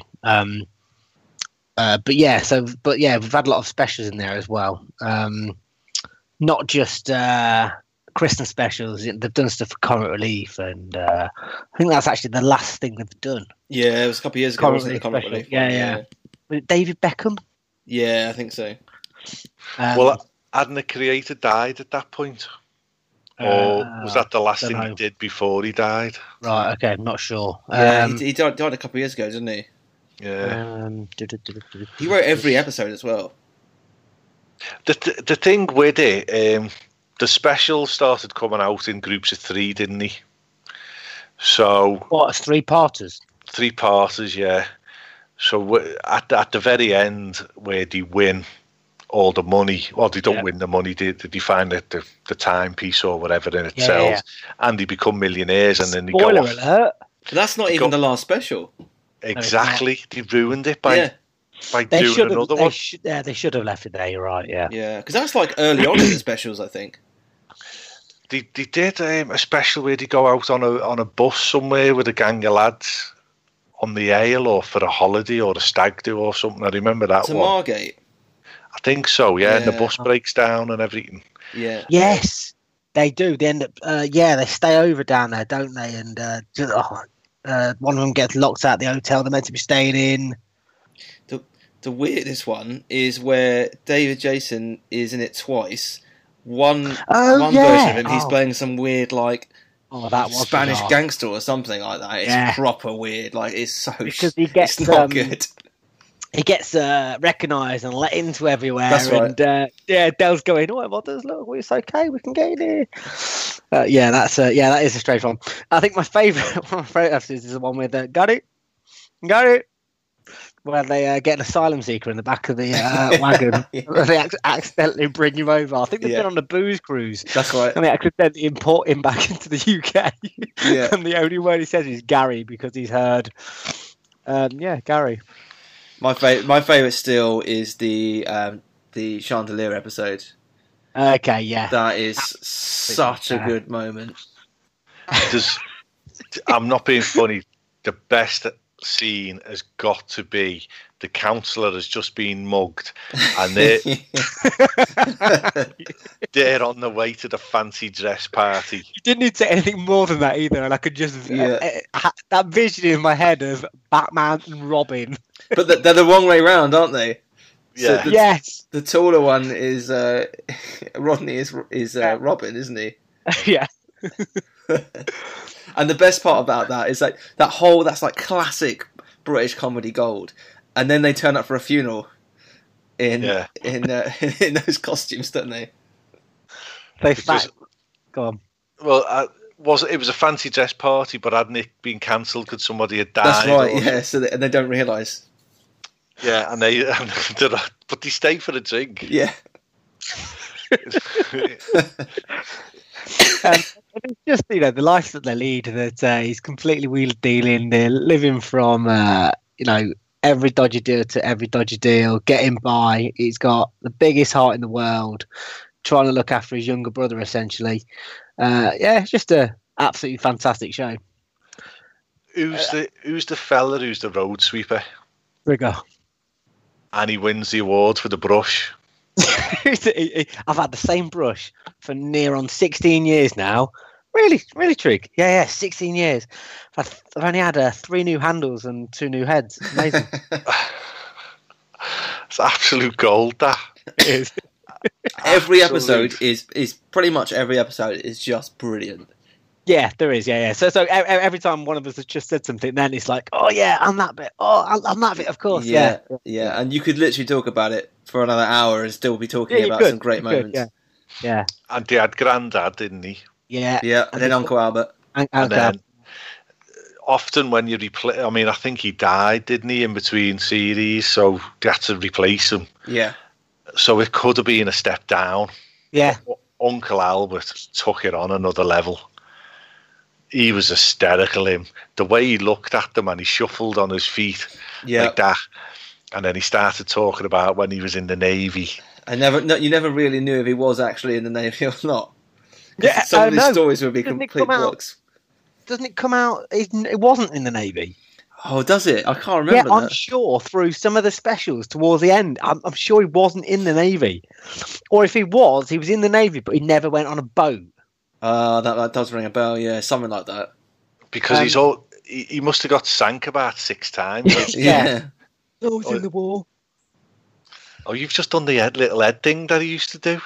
[SPEAKER 2] But yeah, we've had a lot of specials in there as well. Not just Christmas specials. They've done stuff for Comic Relief, and I think that's actually the last thing they've done.
[SPEAKER 3] Yeah, it was a couple of years ago. Wasn't it, the Comic Relief?
[SPEAKER 2] Yeah. Was it David Beckham?
[SPEAKER 3] Yeah, I think so.
[SPEAKER 1] Well, hadn't the creator died at that point? Or was that the last thing he did before he died?
[SPEAKER 2] Right, okay, I'm not sure.
[SPEAKER 3] Yeah, he died a couple of years ago, didn't he?
[SPEAKER 1] Yeah.
[SPEAKER 3] He wrote every episode as well.
[SPEAKER 1] The thing with it, the specials started coming out in groups of 3, didn't he? So
[SPEAKER 2] what? 3-parters.
[SPEAKER 1] 3-parters, yeah. So at the very end, where they win all the money, well, they don't win the money. They find the timepiece or whatever, and it sells, and they become millionaires, and then they go off.
[SPEAKER 2] Spoiler alert!
[SPEAKER 3] But that's not even the last special.
[SPEAKER 1] Exactly, they ruined it by
[SPEAKER 2] They
[SPEAKER 1] doing another one.
[SPEAKER 2] They should have left it there. You're right. Yeah.
[SPEAKER 3] Yeah, because that's like early on in the specials, I think.
[SPEAKER 1] They did a special where they go out on a bus somewhere with a gang of lads on the Ale or for a holiday or a stag do or something. I remember that
[SPEAKER 3] to
[SPEAKER 1] one.
[SPEAKER 3] Margate.
[SPEAKER 1] I think so. Yeah, and the bus breaks down and everything.
[SPEAKER 3] Yeah.
[SPEAKER 2] Yes, they do. They end up. They stay over down there, don't they? And one of them gets locked out of the hotel they're meant to be staying in.
[SPEAKER 3] The weirdest one is where David Jason is in it twice. One version of him, he's playing some weird
[SPEAKER 2] that was
[SPEAKER 3] Spanish
[SPEAKER 2] bizarre.
[SPEAKER 3] gangster or something like that. It's proper weird. Like it's so
[SPEAKER 2] because he gets
[SPEAKER 3] it's not good.
[SPEAKER 2] He gets recognised and let into everywhere.
[SPEAKER 3] That's right.
[SPEAKER 2] And Dell's going, "Oh, well, look, it's okay. We can get in here." That is a strange one. I think one of my favourite episodes is the one with got it, where they get an asylum seeker in the back of the wagon. They accidentally bring him over. I think they've been on a booze cruise.
[SPEAKER 3] That's right.
[SPEAKER 2] And they accidentally import him back into the UK.
[SPEAKER 3] Yeah.
[SPEAKER 2] And the only word he says is Gary because he's heard. Gary.
[SPEAKER 3] My favourite still is the Chandelier episode.
[SPEAKER 2] Okay, yeah.
[SPEAKER 3] That is such a good moment.
[SPEAKER 1] I'm not being funny. The best scene has got to be the counsellor has just been mugged and they're on the way to the fancy dress party.
[SPEAKER 2] You didn't need to say anything more than that either, and I could just that vision in my head of Batman and Robin.
[SPEAKER 3] But they're the wrong way round, aren't they?
[SPEAKER 1] Yeah.
[SPEAKER 3] So
[SPEAKER 2] Yes.
[SPEAKER 3] The taller one is Rodney is Robin, isn't he?
[SPEAKER 2] Yeah.
[SPEAKER 3] And the best part about that is like that's like classic British comedy gold. And then they turn up for a funeral in those costumes, don't they?
[SPEAKER 2] Go on.
[SPEAKER 1] Well, it was a fancy dress party, but hadn't it been cancelled because somebody had died?
[SPEAKER 3] That's right. Yeah. So and they don't realise.
[SPEAKER 1] Yeah, but they stay for a drink.
[SPEAKER 3] Yeah.
[SPEAKER 2] It's just the life that they lead. That he's completely wheeler dealing. They're living from every dodgy deal to every dodgy deal, getting by. He's got the biggest heart in the world, trying to look after his younger brother, essentially. It's just a absolutely fantastic show.
[SPEAKER 1] Who's the fella who's the road sweeper?
[SPEAKER 2] Rigger.
[SPEAKER 1] And he wins the award for the brush.
[SPEAKER 2] I've had the same brush for near on 16 years now. Really, Trig? Yeah, 16 years. I've only had 3 new handles and 2 new heads. Amazing.
[SPEAKER 1] It's absolute gold, that.
[SPEAKER 2] It is.
[SPEAKER 3] Every episode is pretty much every episode is just brilliant.
[SPEAKER 2] Yeah, there is. Yeah. So every time one of us has just said something, then it's like, oh yeah, I'm that bit. Oh, I'm that bit, of course. Yeah.
[SPEAKER 3] And you could literally talk about it for another hour and still be talking about some great moments.
[SPEAKER 2] Yeah.
[SPEAKER 1] And he had Grandad, didn't he?
[SPEAKER 2] Yeah.
[SPEAKER 3] And then Uncle Albert.
[SPEAKER 1] And then often when you replace, I mean, I think he died, didn't he, in between series? So they had to replace him.
[SPEAKER 3] Yeah.
[SPEAKER 1] So it could have been a step down.
[SPEAKER 2] Yeah.
[SPEAKER 1] Uncle Albert took it on another level. He was hysterical, him. The way he looked at them and he shuffled on his feet like that. And then he started talking about when he was in the Navy. You
[SPEAKER 3] never really knew if he was actually in the Navy or not.
[SPEAKER 2] Yeah,
[SPEAKER 3] some of these stories would be complete blocks.
[SPEAKER 2] Doesn't it come out? It wasn't in the Navy.
[SPEAKER 3] Oh, does it? I can't remember.
[SPEAKER 2] Yeah, I'm sure through some of the specials towards the end, I'm sure he wasn't in the Navy. Or if he was in the Navy, but he never went on a boat.
[SPEAKER 3] That does ring a bell, yeah, something like that.
[SPEAKER 1] Because he must have got sank about 6 times.
[SPEAKER 2] Yeah. Oh, he's in the war.
[SPEAKER 1] Oh, you've just done the little Ed thing that he used to do.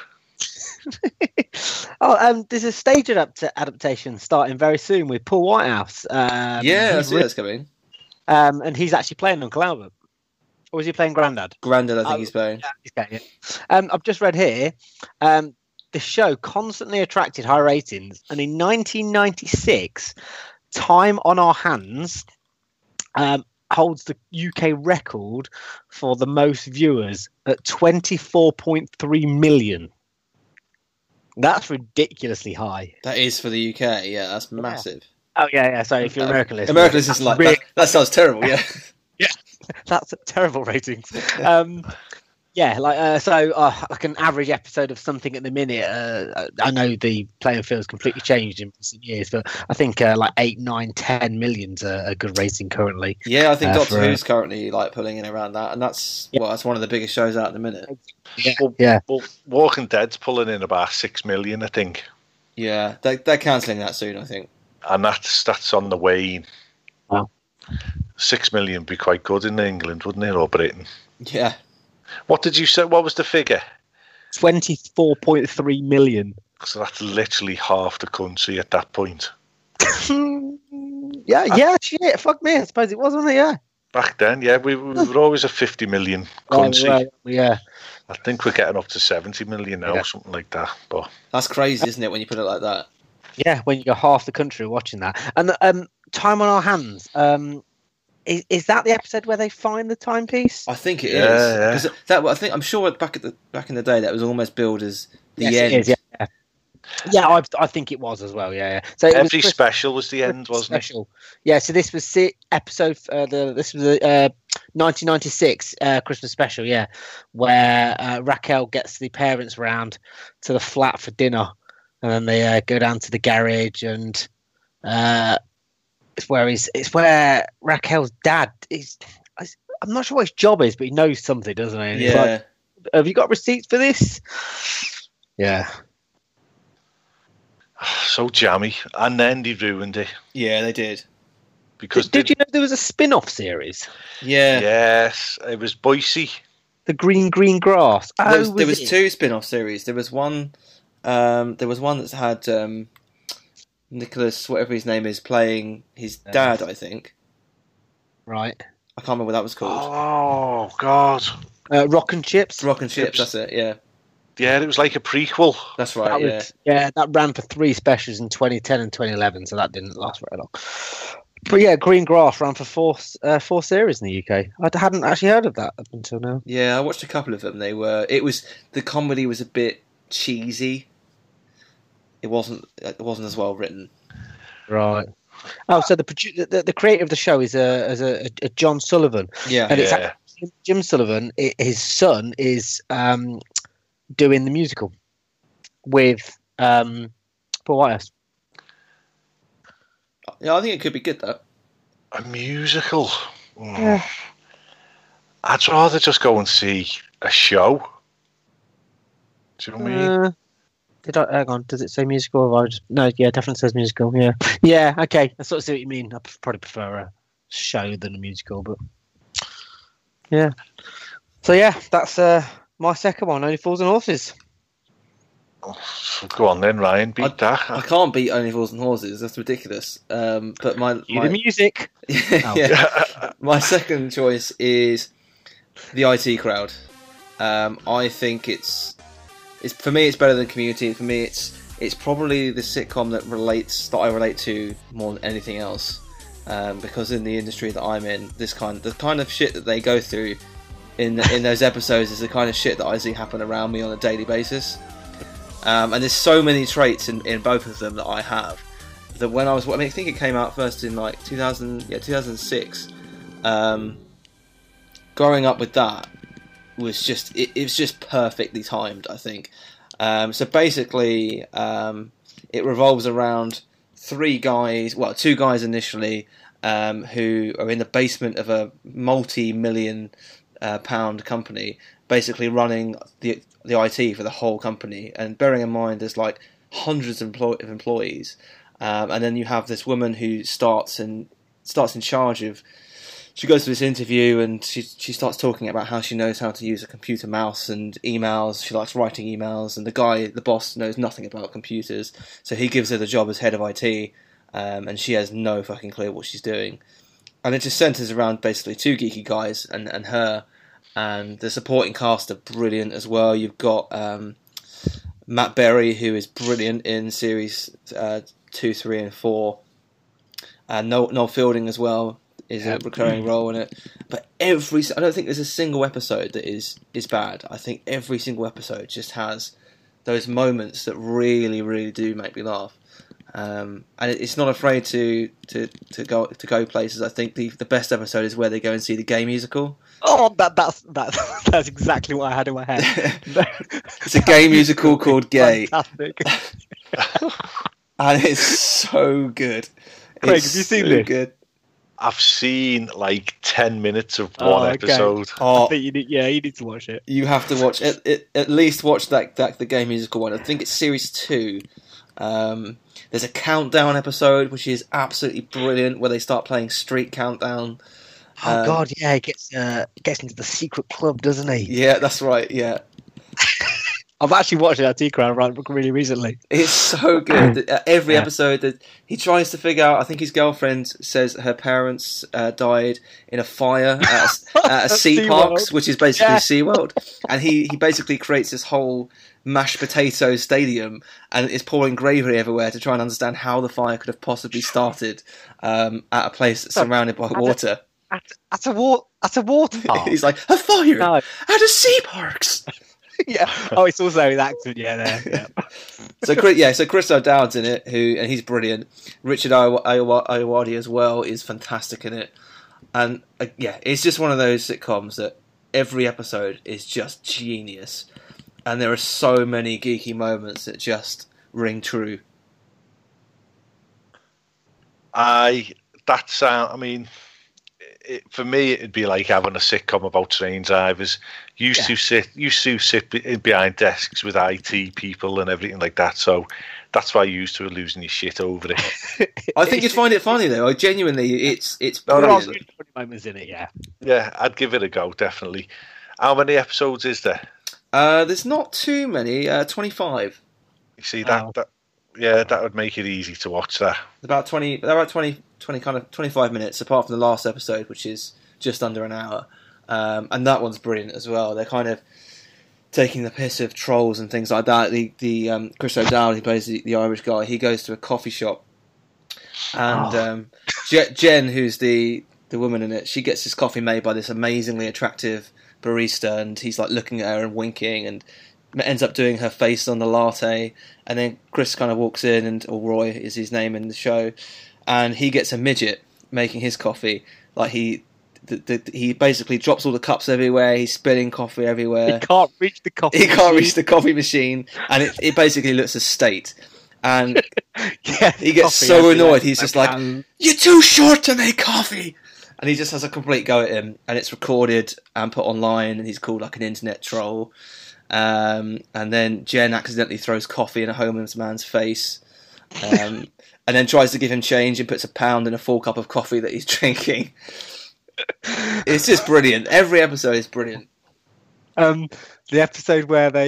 [SPEAKER 2] There's a stage adaptation starting very soon with Paul Whitehouse.
[SPEAKER 3] I see that's coming.
[SPEAKER 2] And he's actually playing Uncle Albert. Or is he playing Grandad?
[SPEAKER 3] Grandad, I think he's playing.
[SPEAKER 2] Yeah, he's playing it. I've just read here, the show constantly attracted high ratings, and in 1996, Time on Our Hands holds the UK record for the most viewers at 24.3 million. That's ridiculously high.
[SPEAKER 3] That is for the UK, yeah, that's massive.
[SPEAKER 2] Oh, yeah, sorry, if you're American listener.
[SPEAKER 3] American listeners like really, that sounds terrible, yeah.
[SPEAKER 2] Yeah, that's terrible ratings. Like an average episode of something at the minute. I know the playing field's completely changed in recent years, but I think like 8, 9, 10 million's a good rating currently.
[SPEAKER 3] Yeah, I think Doctor Who's currently like pulling in around that, and that's that's one of the biggest shows out at the minute.
[SPEAKER 1] Well, Walking Dead's pulling in about 6 million, I think.
[SPEAKER 3] Yeah, they're cancelling that soon, I think.
[SPEAKER 1] And that's on the wane.
[SPEAKER 2] Wow.
[SPEAKER 1] 6 million would be quite good in England, wouldn't it, or Britain?
[SPEAKER 3] Yeah.
[SPEAKER 1] What did you say? What was the figure?
[SPEAKER 2] 24.3 million.
[SPEAKER 1] So that's literally half the country at that point.
[SPEAKER 2] Shit, fuck me, I suppose it was, wasn't it? Yeah.
[SPEAKER 1] Back then, yeah, we were always a 50 million country.
[SPEAKER 2] Right, yeah.
[SPEAKER 1] I think we're getting up to 70 million now, something like that. But
[SPEAKER 3] that's crazy, isn't it, when you put it like that?
[SPEAKER 2] Yeah, when you go half the country watching that. And Time on Our Hands, is that the episode where they find the timepiece?
[SPEAKER 3] I think it is. Yeah. I'm sure back in the day that was almost billed as the end.
[SPEAKER 2] It is, yeah. Yeah, I think it was as well. Yeah. So
[SPEAKER 1] every special was the end, wasn't it?
[SPEAKER 2] Yeah. So this was episode. This was the 1996 Christmas special. Yeah, where Raquel gets the parents round to the flat for dinner, and then they go down to the garage, and it's where Raquel's dad is. I'm not sure what his job is, but he knows something, doesn't he? And he's like, have you got receipts for this? Yeah.
[SPEAKER 1] So jammy, and then they ruined it.
[SPEAKER 3] Yeah, they did.
[SPEAKER 1] Because
[SPEAKER 2] did you know there was a spin-off series?
[SPEAKER 3] Yeah.
[SPEAKER 1] Yes, it was Boise.
[SPEAKER 2] The Green Grass.
[SPEAKER 3] There was 2 spin-off series. There was one. There was one that's had Nicholas, whatever his name is, playing his dad. I think.
[SPEAKER 2] Right.
[SPEAKER 3] I can't remember what that was called.
[SPEAKER 1] Oh God.
[SPEAKER 2] Rock and Chips.
[SPEAKER 3] Rock and Chips. That's it. Yeah.
[SPEAKER 1] Yeah, it was like a prequel.
[SPEAKER 3] That's right.
[SPEAKER 2] That ran for 3 specials in 2010 and 2011, so that didn't last very long. But yeah, Green Grass ran for 4 series in the UK. I hadn't actually heard of that up until now.
[SPEAKER 3] Yeah, I watched a couple of them. The comedy was a bit cheesy. It wasn't as well written.
[SPEAKER 2] Right. Oh, so the creator of the show is a John Sullivan.
[SPEAKER 3] Yeah.
[SPEAKER 2] And it's actually Jim Sullivan. His son is doing the musical with Paul Whitehouse.
[SPEAKER 3] Yeah, I think it could be good though.
[SPEAKER 1] A musical.
[SPEAKER 2] Yeah.
[SPEAKER 1] I'd rather just go and see a show. Do you know what I mean?
[SPEAKER 2] Hang on? Does it say musical? Or no, yeah, it definitely says musical. Yeah, yeah. Okay, I sort of see what you mean. I probably prefer a show than a musical, but yeah. So yeah, that's my second one. Only Fools and Horses.
[SPEAKER 1] Go on then, Ryan. Beat that.
[SPEAKER 3] I can't beat Only Fools and Horses. That's ridiculous. But my
[SPEAKER 2] the music.
[SPEAKER 3] yeah, my second choice is the IT Crowd. I think it's for me it's better than Community. For me, it's probably the sitcom that I relate to more than anything else. Because in the industry that I'm in, the kind of shit that they go through in those episodes is the kind of shit that I see happen around me on a daily basis. And there's so many traits in both of them that I have. That when I think it came out first in like 2006. Growing up with that was just it was just perfectly timed, I think. So basically, it revolves around two guys initially, who are in the basement of a multi-million pound company, basically running the IT for the whole company. And bearing in mind, there's like hundreds of employees, and then you have this woman who starts in charge of. She goes to this interview and she starts talking about how she knows how to use a computer mouse and emails. She likes writing emails, and the boss, knows nothing about computers, so he gives her the job as head of IT, and she has no fucking clue what she's doing. And it just centres around basically two geeky guys and her, and the supporting cast are brilliant as well. You've got Matt Berry, who is brilliant in series 2, 3, and 4, and Noel Fielding as well. Is a recurring role in it, but I don't think there's a single episode that is bad. I think every single episode just has those moments that really, really do make me laugh, and it's not afraid to go places. I think the best episode is where they go and see the Gay musical.
[SPEAKER 2] Oh, that's exactly what I had in my head.
[SPEAKER 3] It's a gay musical called Gay,
[SPEAKER 2] fantastic.
[SPEAKER 3] and it's so good.
[SPEAKER 2] Craig, have you seen this?
[SPEAKER 3] Good.
[SPEAKER 1] I've seen like 10 minutes of one episode.
[SPEAKER 2] I think you need to watch it.
[SPEAKER 3] You have to watch it. At least watch the Gay musical one. I think it's series 2. There's a countdown episode which is absolutely brilliant, where they start playing Street Countdown.
[SPEAKER 2] Oh God, yeah, he gets into the secret club, doesn't he?
[SPEAKER 3] Yeah, that's right. Yeah.
[SPEAKER 2] I've actually watched that T-Crown really recently.
[SPEAKER 3] It's so good. Every episode that he tries to figure out, I think his girlfriend says her parents died in a fire at a sea parks, which is basically SeaWorld. And he basically creates this whole mashed potato stadium and is pouring gravy everywhere to try and understand how the fire could have possibly started at a place that's surrounded by water.
[SPEAKER 2] At a water park?
[SPEAKER 3] He's like, a fire at a sea parks.
[SPEAKER 2] Yeah. Oh, it's also his accent. Yeah, there. Yeah.
[SPEAKER 3] So Chris O'Dowd's in it, and he's brilliant. Richard Ayoade as well is fantastic in it, and it's just one of those sitcoms that every episode is just genius, and there are so many geeky moments that just ring true.
[SPEAKER 1] For me, it'd be like having a sitcom about train drivers. Used to sit behind desks with IT people and everything like that. So that's why you used to losing your shit over it.
[SPEAKER 3] I think you'd find it funny though. Genuinely, it's
[SPEAKER 2] brilliant. There are moments in it, yeah.
[SPEAKER 1] Yeah, I'd give it a go, definitely. How many episodes is there?
[SPEAKER 3] There's not too many. 25.
[SPEAKER 1] You see that would make it easy to watch that.
[SPEAKER 3] About 20 kind of 25 minutes, apart from the last episode, which is just under an hour. And that one's brilliant as well. They're kind of taking the piss of trolls and things like that. The Chris O'Dowd, who plays the Irish guy, he goes to a coffee shop, and Jen, who's the woman in it, she gets his coffee made by this amazingly attractive barista, and he's like looking at her and winking, and ends up doing her face on the latte. And then Chris kind of walks in, or Roy is his name in the show, and he gets a midget making his coffee. Like he basically drops all the cups everywhere. He's spilling coffee everywhere.
[SPEAKER 2] He can't reach the coffee.
[SPEAKER 3] He can't reach the coffee machine, and it basically looks a state. And he gets so annoyed. He's just like, "You're too short to make coffee," and he just has a complete go at him. And it's recorded and put online, and he's called like an internet troll. And then Jen accidentally throws coffee in a homeless man's face, and then tries to give him change and puts £1 in a full cup of coffee that he's drinking. It's just brilliant. Every episode is brilliant.
[SPEAKER 2] The episode where they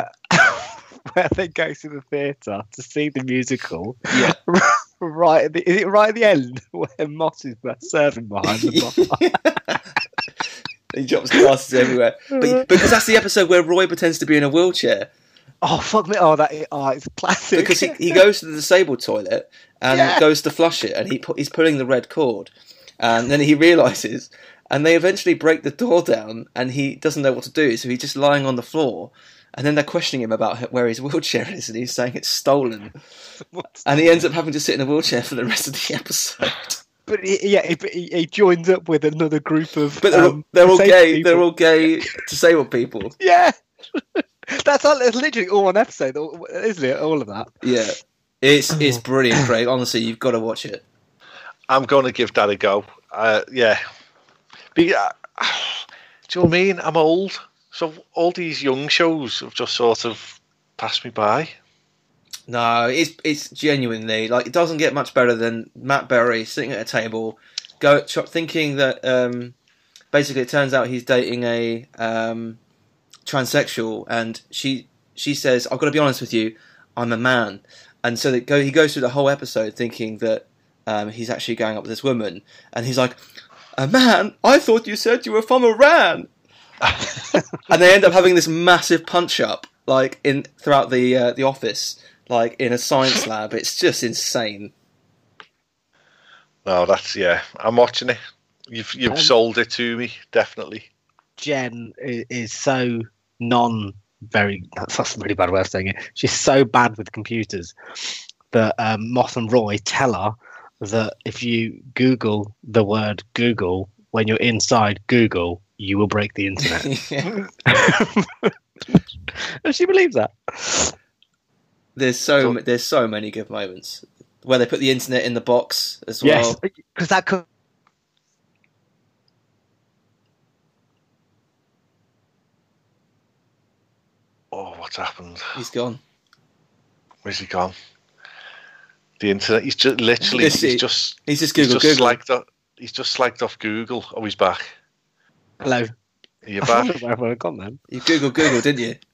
[SPEAKER 2] where they go to the theatre to see the musical.
[SPEAKER 3] Yeah.
[SPEAKER 2] Is it right at the end where Moss is serving behind the bar?
[SPEAKER 3] He drops glasses everywhere. But because that's the episode where Roy pretends to be in a wheelchair.
[SPEAKER 2] Oh, fuck me. It's classic.
[SPEAKER 3] Because he goes to the disabled toilet and goes to flush it, and he's pulling the red cord. And then he realises, and they eventually break the door down, and he doesn't know what to do, so he's just lying on the floor. And then they're questioning him about where his wheelchair is, and he's saying it's stolen. And he ends up having to sit in a wheelchair for the rest of the episode.
[SPEAKER 2] But he joins up with another group of.
[SPEAKER 3] But they're all gay.
[SPEAKER 2] People.
[SPEAKER 3] They're all gay disabled people.
[SPEAKER 2] Yeah, that's literally all one episode, isn't it? All of that.
[SPEAKER 3] Yeah, it's brilliant, Craig. Honestly, you've got to watch it.
[SPEAKER 1] I'm going to give that a go. Yeah. Do you know what I mean? I'm old, so all these young shows have just sort of passed me by.
[SPEAKER 3] No, it's genuinely like it doesn't get much better than Matt Berry sitting at a table, thinking that basically it turns out he's dating a transsexual, and she says, "I've got to be honest with you, I'm a man," and so he goes through the whole episode thinking that he's actually going up with this woman, and he's like, "A man? I thought you said you were from Iran," and they end up having this massive punch up like throughout the office. Like in a science lab, it's just insane.
[SPEAKER 1] No, I'm watching it. You've sold it to me, definitely.
[SPEAKER 2] Jen is so that's a really bad way of saying it. She's so bad with computers that Moss and Roy tell her that if you Google the word Google when you're inside Google, you will break the internet. And she believes that.
[SPEAKER 3] There's so many good moments where they put the internet in the box as well.
[SPEAKER 2] Yes, because that could.
[SPEAKER 1] Oh, what's happened?
[SPEAKER 3] He's gone.
[SPEAKER 1] Where's he gone? The internet. He's just literally. He's just
[SPEAKER 3] Google.
[SPEAKER 1] He's just slagged off Google. Oh, he's back.
[SPEAKER 2] Hello.
[SPEAKER 1] You're back.
[SPEAKER 2] I don't know where I've gone then.
[SPEAKER 3] You Google, didn't you?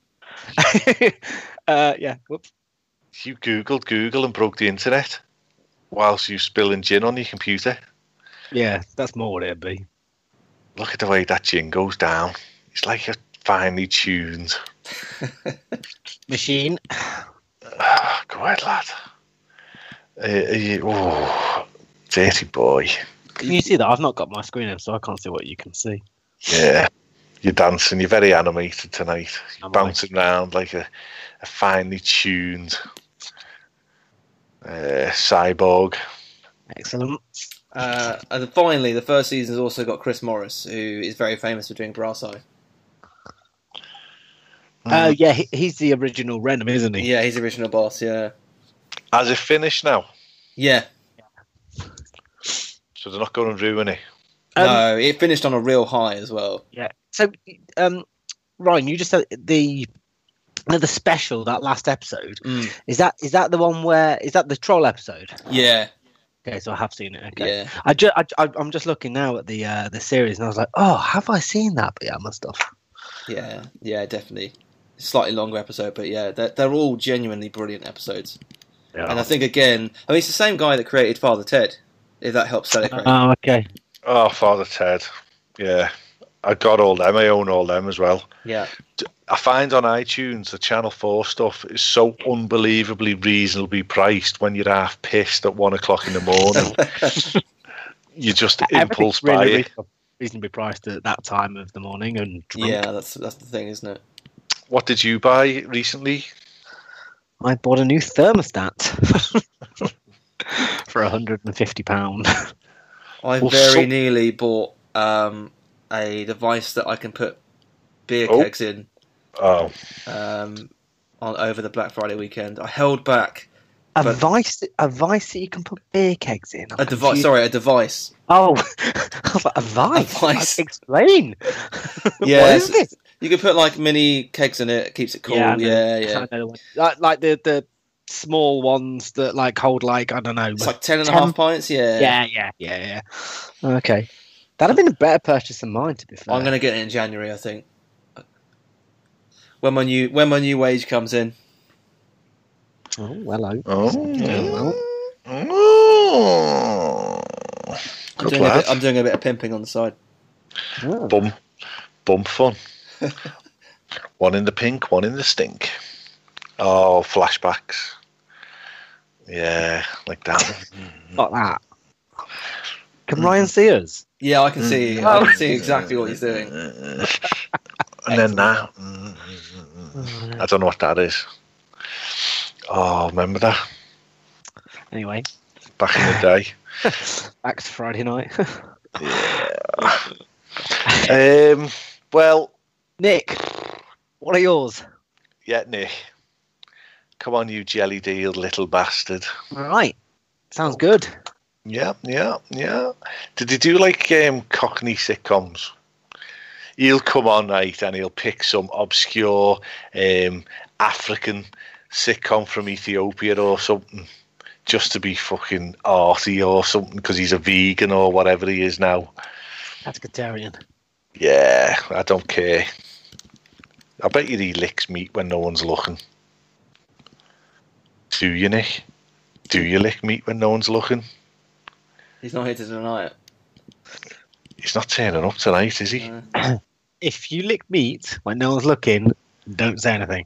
[SPEAKER 2] Yeah. Whoops.
[SPEAKER 1] You Googled Google and broke the internet whilst you spilling gin on your computer.
[SPEAKER 2] Yeah, that's more what it'd be.
[SPEAKER 1] Look at the way that gin goes down. It's like a finely tuned
[SPEAKER 2] machine.
[SPEAKER 1] Go ahead, lad. Dirty boy.
[SPEAKER 2] Can you see that? I've not got my screen up, so I can't see what you can see.
[SPEAKER 1] Yeah, you're dancing. You're very animated tonight. You're bouncing around like a finely tuned cyborg.
[SPEAKER 2] Excellent.
[SPEAKER 3] And finally, the first season has also got Chris Morris, who is very famous for doing Brass Eye.
[SPEAKER 2] Yeah, he's the original Renham, isn't he?
[SPEAKER 3] Yeah, he's the original boss, yeah.
[SPEAKER 1] Has it finished now?
[SPEAKER 3] Yeah.
[SPEAKER 1] So they're not going to ruin it?
[SPEAKER 3] No, it finished on a real high as well.
[SPEAKER 2] Yeah. So, Ryan, you just said the special, that last episode. Is that the one where... Is that the troll episode?
[SPEAKER 3] Yeah.
[SPEAKER 2] Okay, so I have seen it. Okay.
[SPEAKER 3] Yeah.
[SPEAKER 2] I'm just looking now at the series, and I was like, oh, have I seen that? But yeah, I must have.
[SPEAKER 3] Yeah, definitely. Slightly longer episode, but yeah, they're all genuinely brilliant episodes. Yeah. And I think, again, it's the same guy that created Father Ted, if that helps sell it.
[SPEAKER 2] Oh, okay.
[SPEAKER 1] Oh, Father Ted. Yeah. I got all them. I own all them as well.
[SPEAKER 3] Yeah.
[SPEAKER 1] I find on iTunes the Channel 4 stuff is so unbelievably reasonably priced when you're half pissed at 1 o'clock in the morning. You just impulse buy it.
[SPEAKER 2] Reasonably priced at that time of the morning and drunk.
[SPEAKER 3] Yeah, that's the thing, isn't it?
[SPEAKER 1] What did you buy recently?
[SPEAKER 2] I bought a new thermostat for for £150.
[SPEAKER 3] I
[SPEAKER 1] Well,
[SPEAKER 3] very nearly bought a device that I can put beer kegs in
[SPEAKER 1] Oh,
[SPEAKER 3] on over the Black Friday weekend. I held back.
[SPEAKER 2] A
[SPEAKER 3] But-
[SPEAKER 2] vice that you can put beer kegs in. I'm
[SPEAKER 3] A device.
[SPEAKER 2] confused.
[SPEAKER 3] Sorry, a device.
[SPEAKER 2] Oh, I was like, a vice.
[SPEAKER 3] A vice.
[SPEAKER 2] Explain.
[SPEAKER 3] Yeah,
[SPEAKER 2] What is this?
[SPEAKER 3] You can put like mini kegs in it. Keeps it cool.
[SPEAKER 2] I know.
[SPEAKER 3] Yeah.
[SPEAKER 2] I know the one. Like the small ones that like hold like I don't know.
[SPEAKER 3] It's like 10.5 pints.
[SPEAKER 2] Yeah. Okay, that'd have been a better purchase than mine. To be fair,
[SPEAKER 3] I'm gonna get it in January, I think. When my new wage comes in.
[SPEAKER 2] Oh, hello.
[SPEAKER 1] oh,
[SPEAKER 2] Yeah, well.
[SPEAKER 1] oh. Good lad.
[SPEAKER 3] I'm doing a bit of pimping on the side.
[SPEAKER 2] Oh.
[SPEAKER 1] Bum fun. One in the pink, one in the stink. Oh, flashbacks. Yeah, like that.
[SPEAKER 2] Like that. Can Ryan see us?
[SPEAKER 3] Yeah, I can see. I can see exactly what he's doing.
[SPEAKER 1] And then that. I don't know what that is. Oh, remember that?
[SPEAKER 2] Anyway,
[SPEAKER 1] Back in the day.
[SPEAKER 2] back to Friday night.
[SPEAKER 1] Well,
[SPEAKER 2] Nick, what are yours?
[SPEAKER 1] yeah, Nick. Come on, you jelly deal little bastard.
[SPEAKER 2] All right, sounds good.
[SPEAKER 1] Yeah. Did he do like Cockney sitcoms? He'll come on, right, and he'll pick some obscure African sitcom from Ethiopia or something, just to be fucking arty or something, because he's a vegan or whatever he is now.
[SPEAKER 2] Pescatarian.
[SPEAKER 1] Yeah, I don't care. I bet you he licks meat when no one's looking. Do you, Nick? Do you lick meat when no one's looking?
[SPEAKER 3] He's not here to deny it.
[SPEAKER 1] He's not turning up tonight, is he?
[SPEAKER 2] If you lick meat when no one's looking, don't say anything.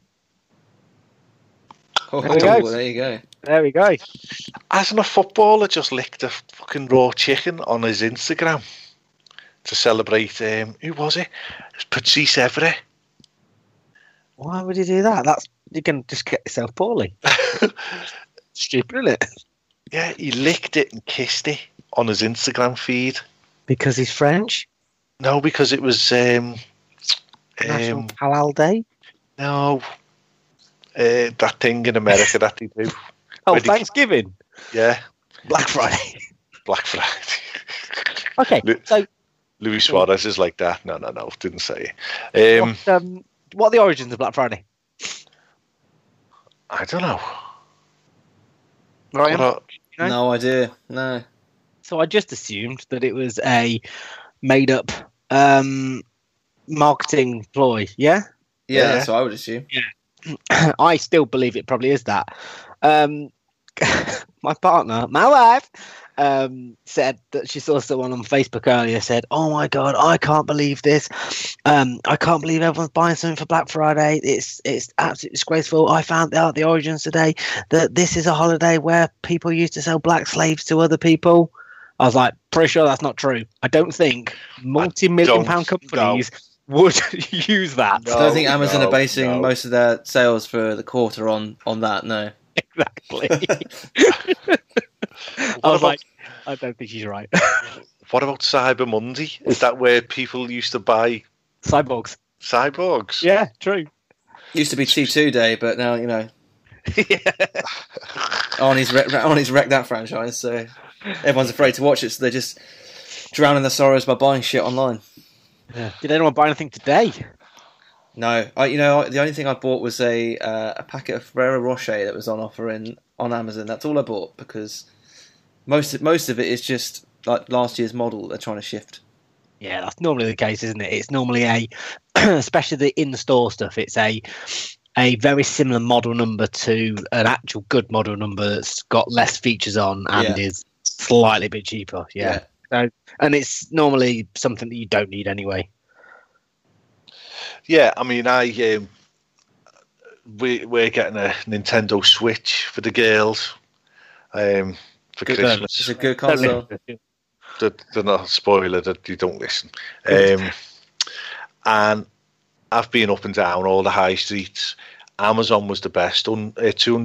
[SPEAKER 3] Oh,
[SPEAKER 2] There we go.
[SPEAKER 3] there you go.
[SPEAKER 2] There we go.
[SPEAKER 1] Hasn't a footballer just licked a fucking raw chicken on his Instagram to celebrate, who was it? It's Patrice Evra.
[SPEAKER 2] Why would you do that? You can just get yourself poorly. Stupid, isn't it?
[SPEAKER 1] Yeah, he licked it and kissed it on his Instagram feed.
[SPEAKER 2] Because he's French.
[SPEAKER 1] No, because it was
[SPEAKER 2] National Halal Day.
[SPEAKER 1] no, that thing in America that they do.
[SPEAKER 2] Oh,
[SPEAKER 1] Where they-
[SPEAKER 2] Thanksgiving.
[SPEAKER 1] Yeah,
[SPEAKER 2] Black Friday.
[SPEAKER 1] Black Friday.
[SPEAKER 2] Okay, so
[SPEAKER 1] Luis Suarez is like that. No, didn't say it.
[SPEAKER 2] what are the origins of Black Friday?
[SPEAKER 1] I don't know.
[SPEAKER 2] Ryan?
[SPEAKER 1] What
[SPEAKER 2] No?
[SPEAKER 3] No idea. No.
[SPEAKER 2] So I just assumed that it was a made-up marketing ploy. Yeah,
[SPEAKER 3] Yeah,
[SPEAKER 1] Yeah.
[SPEAKER 3] that's what I would assume.
[SPEAKER 2] I still believe it probably is that. My partner, my wife, said that she saw someone on Facebook earlier said, "Oh my god, I can't believe this. I can't believe everyone's buying something for Black Friday. It's absolutely disgraceful. I found out the origins today that this is a holiday where people used to sell black slaves to other people." I was like, pretty sure that's not true. I don't think multi-million-pound companies would use that.
[SPEAKER 1] No.
[SPEAKER 3] I don't think Amazon
[SPEAKER 1] no,
[SPEAKER 3] are basing
[SPEAKER 1] no.
[SPEAKER 3] most of their sales for the quarter on that. No.
[SPEAKER 2] Exactly.
[SPEAKER 1] What
[SPEAKER 2] I was
[SPEAKER 1] about-
[SPEAKER 2] like, I don't think she's right.
[SPEAKER 1] What about Cyber Monday? Is that where people used to buy
[SPEAKER 2] Cyborgs.
[SPEAKER 1] cyborgs?
[SPEAKER 2] Yeah, true.
[SPEAKER 3] Used to be T2 Day, but now Arnie's wrecked that franchise, so everyone's afraid to watch it. So they're just drowning their sorrows by buying shit online.
[SPEAKER 2] Did anyone buy anything today?
[SPEAKER 3] No, the only thing I bought was a packet of Ferrero Rocher that was on offer on Amazon. That's all I bought because most of it is just like last year's model they're trying to shift.
[SPEAKER 2] Yeah, that's normally the case, isn't it? It's normally especially the in-store stuff. It's a very similar model number to an actual good model number that's got less features on and is slightly a bit cheaper. Yeah. So, and it's normally something that you don't need anyway.
[SPEAKER 1] Yeah, I mean, we're getting a Nintendo Switch for the girls for
[SPEAKER 2] Good
[SPEAKER 1] Christmas.
[SPEAKER 3] It's a good console.
[SPEAKER 1] They're not a spoiler that you don't listen. And I've been up and down all the high streets, Amazon was the best on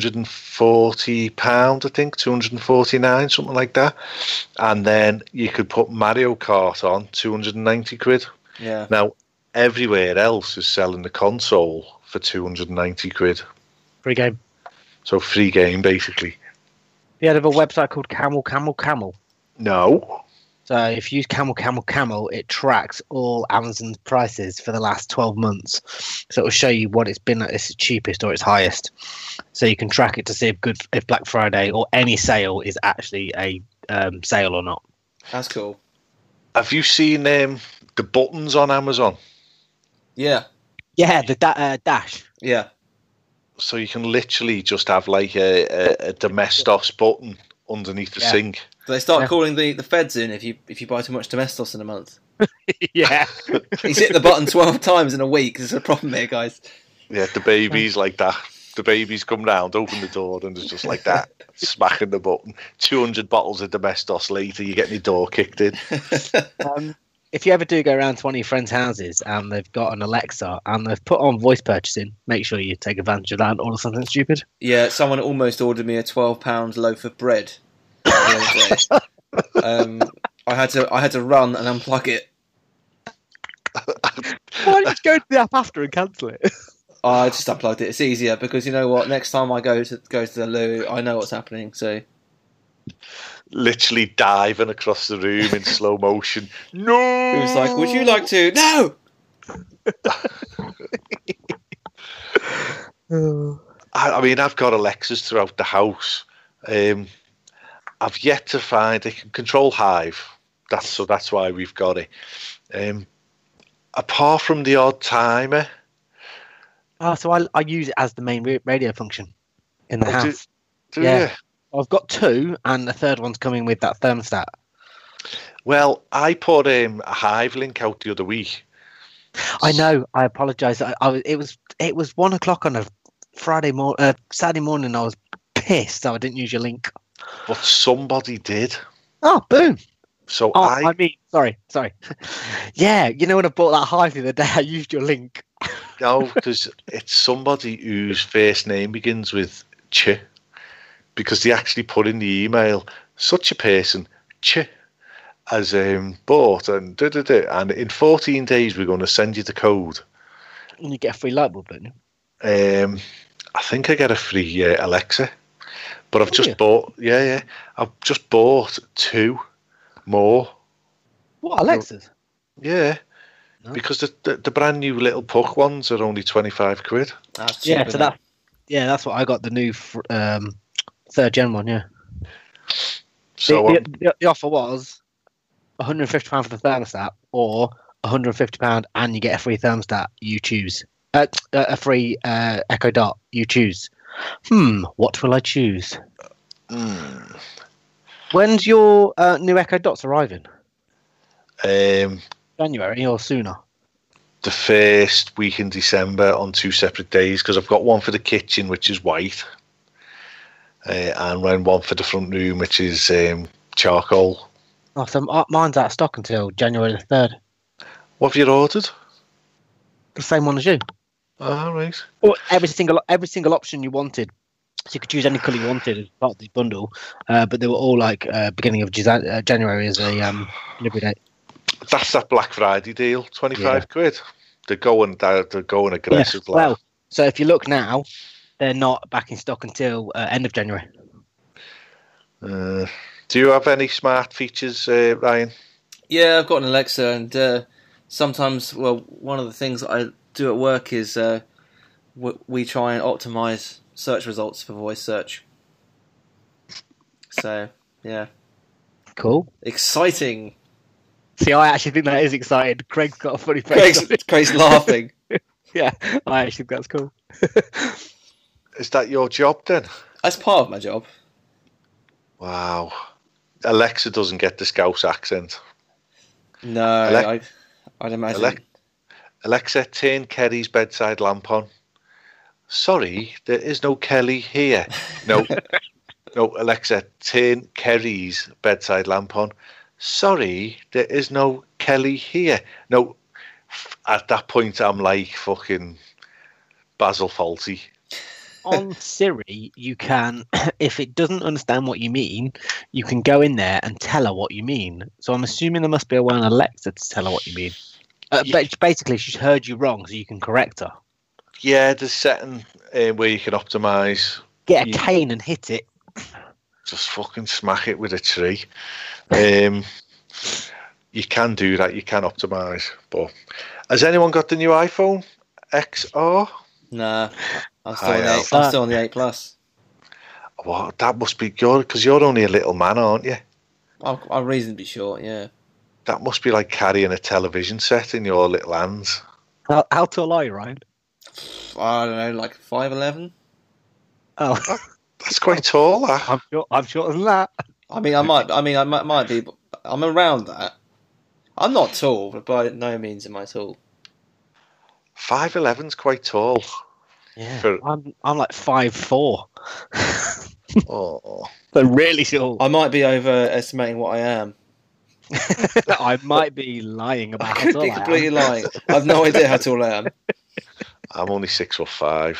[SPEAKER 1] £240, I think, 249, something like that. And then you could put Mario Kart on 290 quid.
[SPEAKER 3] Yeah.
[SPEAKER 1] Now, everywhere else is selling the console for 290 quid.
[SPEAKER 2] Free game.
[SPEAKER 1] So free game, basically.
[SPEAKER 2] You had a website called Camel.
[SPEAKER 1] No.
[SPEAKER 2] So if you use Camel, it tracks all Amazon's prices for the last 12 months. So it will show you what it's been at its cheapest or its highest. So you can track it to see if Black Friday or any sale is actually a sale or not.
[SPEAKER 3] That's cool.
[SPEAKER 1] Have you seen the buttons on Amazon?
[SPEAKER 3] Yeah.
[SPEAKER 2] Yeah, the dash.
[SPEAKER 3] Yeah.
[SPEAKER 1] So you can literally just have like a Domestos button underneath the sink.
[SPEAKER 3] So they start calling the feds in if you buy too much Domestos in a month.
[SPEAKER 2] Yeah.
[SPEAKER 3] He's hit the button 12 times in a week. There's a problem here, guys.
[SPEAKER 1] Yeah, the babies like that. The babies come round, open the door, and it's just like that, smacking the button. 200 bottles of Domestos later, you're getting your door kicked in.
[SPEAKER 2] If you ever do go around to one of your friends' houses and they've got an Alexa and they've put on voice purchasing, make sure you take advantage of that and order something stupid.
[SPEAKER 3] Yeah, someone almost ordered me a £12 loaf of bread the other day. I had to run and unplug it.
[SPEAKER 2] Why don't you just go to the app after and cancel it?
[SPEAKER 3] I just unplugged it. It's easier because you know what? Next time I go to the loo, I know what's happening. So
[SPEAKER 1] literally diving across the room in slow motion. No!
[SPEAKER 3] It was like, would you like to? No!
[SPEAKER 1] I mean, I've got Alexas throughout the house. I've yet to find it can control Hive. That's why we've got it. Apart from the odd timer.
[SPEAKER 2] Oh, so I use it as the main radio function in the house.
[SPEAKER 1] Do you?
[SPEAKER 2] I've got two, and the third one's coming with that thermostat.
[SPEAKER 1] Well, I put a Hive link out the other week.
[SPEAKER 2] I know. I apologise. It was 1 o'clock on a Saturday morning. I was pissed, so I didn't use your link.
[SPEAKER 1] But somebody did.
[SPEAKER 2] Oh, boom!
[SPEAKER 1] So
[SPEAKER 2] sorry. Yeah, you know when I bought that Hive the other day, I used your link.
[SPEAKER 1] No, because it's somebody whose first name begins with Ch. Because they actually put in the email, such a person, Ch, has bought and and in 14 days we're going to send you the code.
[SPEAKER 2] And you get a free light bulb, don't you?
[SPEAKER 1] I think I get a free Alexa, but I've just bought. Yeah, I've just bought 2 more.
[SPEAKER 2] What, Alexas?
[SPEAKER 1] Yeah, because the brand new little puck ones are only 25 quid.
[SPEAKER 3] That's cheap,
[SPEAKER 2] that's what I got. The new 3rd gen one. Yeah.
[SPEAKER 1] So
[SPEAKER 2] the offer was £150 for the thermostat, or £150 and you get a free thermostat. You choose. A free Echo Dot. You choose. What will I choose? When's your new Echo Dots arriving? January or sooner?
[SPEAKER 1] The first week in December on 2 separate days, because I've got one for the kitchen, which is white, and then one for the front room, which is charcoal.
[SPEAKER 2] Oh, so mine's out of stock until January the 3rd.
[SPEAKER 1] What have you ordered?
[SPEAKER 2] The same one as you.
[SPEAKER 1] Oh, right.
[SPEAKER 2] Well, every single option you wanted. So you could choose any colour you wanted as part of the bundle, but they were all like beginning of January as a delivery date.
[SPEAKER 1] That's that Black Friday deal, 25 quid. They're going aggressive.
[SPEAKER 2] Yeah. Well, so if you look now, they're not back in stock until end of January.
[SPEAKER 1] Do you have any smart features, Ryan?
[SPEAKER 3] Yeah, I've got an Alexa, and sometimes, one of the things that I do at work is we try and optimize search results for voice search. So, yeah.
[SPEAKER 2] Cool.
[SPEAKER 3] Exciting.
[SPEAKER 2] See, I actually think that is exciting. Craig's got a funny face.
[SPEAKER 3] Craig's laughing.
[SPEAKER 2] Yeah, I actually think that's cool.
[SPEAKER 1] Is that your job then?
[SPEAKER 3] That's part of my job.
[SPEAKER 1] Wow. Alexa doesn't get the Scouse accent.
[SPEAKER 3] No, I'd imagine.
[SPEAKER 1] Alexa, turn Kerry's bedside lamp on. Sorry, there is no Kelly here. No, Alexa, turn Kerry's bedside lamp on. Sorry, there is no Kelly here. No, at that point, I'm like fucking Basil Fawlty.
[SPEAKER 2] on Siri, you can, if it doesn't understand what you mean, you can go in there and tell her what you mean. So I'm assuming there must be a way on Alexa to tell her what you mean. But basically, she's heard you wrong, so you can correct her.
[SPEAKER 1] Yeah, there's setting where you can optimise.
[SPEAKER 2] Get a cane and hit it.
[SPEAKER 1] Just fucking smack it with a tree. You can do that. You can optimise. But has anyone got the new iPhone XR?
[SPEAKER 3] Nah, I'm still on the 8 Plus.
[SPEAKER 1] Well, that must be good because you're only a little man, aren't you?
[SPEAKER 3] I'm reasonably short, yeah.
[SPEAKER 1] That must be like carrying a television set in your little hands.
[SPEAKER 2] How tall are you, Ryan?
[SPEAKER 3] I don't know, like 5'11".
[SPEAKER 2] Oh,
[SPEAKER 1] that's quite tall. That.
[SPEAKER 2] I'm shorter than that.
[SPEAKER 3] I might be. But I'm around that. I'm not tall, but by no means am I tall.
[SPEAKER 1] 5'11's quite tall.
[SPEAKER 2] Yeah, I'm like 5'4".
[SPEAKER 1] Oh,
[SPEAKER 2] so really short.
[SPEAKER 3] I might be overestimating what I am.
[SPEAKER 2] I might be lying about.
[SPEAKER 3] I could be completely lying. I've no idea how tall I am.
[SPEAKER 1] I'm only 6'5".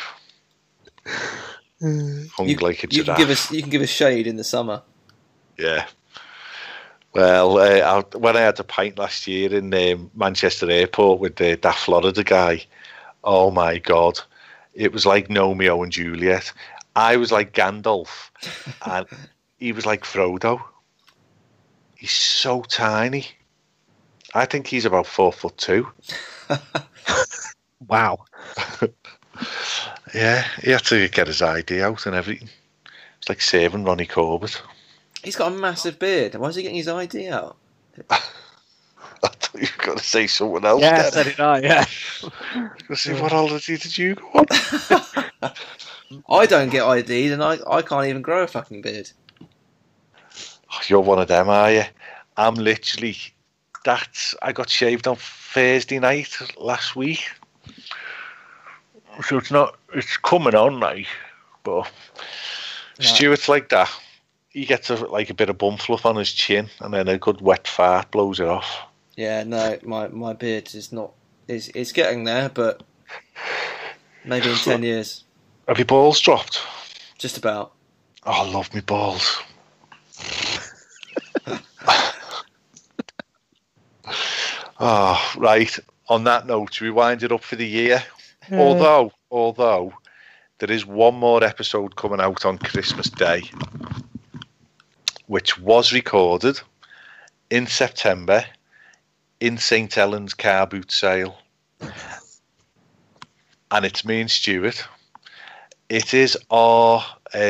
[SPEAKER 1] Hung like a giraffe.
[SPEAKER 3] You can give us shade in the summer.
[SPEAKER 1] Yeah. Well, when I had a pint last year in Manchester Airport with that Florida guy, oh my God, it was like Romeo and Juliet. I was like Gandalf, and he was like Frodo. He's so tiny. I think he's about 4'2".
[SPEAKER 2] Wow.
[SPEAKER 1] Yeah, he had to get his ID out and everything. It's like saving Ronnie Corbett.
[SPEAKER 3] He's got a massive beard. Why is he getting his ID out?
[SPEAKER 1] I thought you were going to say someone else.
[SPEAKER 2] Yeah, so did I, yeah.
[SPEAKER 1] Let's see, what holiday did you go on?
[SPEAKER 3] I don't get ID'd and I can't even grow a fucking beard.
[SPEAKER 1] Oh, you're one of them, are you? I'm literally... I got shaved on Thursday night last week. So it's coming on now. But
[SPEAKER 3] right.
[SPEAKER 1] Stuart's like that. He gets a bit of bum fluff on his chin and then a good wet fart blows it off.
[SPEAKER 3] Yeah, no, my beard is not... It's getting there, but maybe in 10 years.
[SPEAKER 1] Have your balls dropped?
[SPEAKER 3] Just about.
[SPEAKER 1] Oh, I love me balls. Oh, right. On that note, should we wind it up for the year? Although there is one more episode coming out on Christmas Day, which was recorded in September in St. Helens car boot sale. And it's me and Stuart. It is our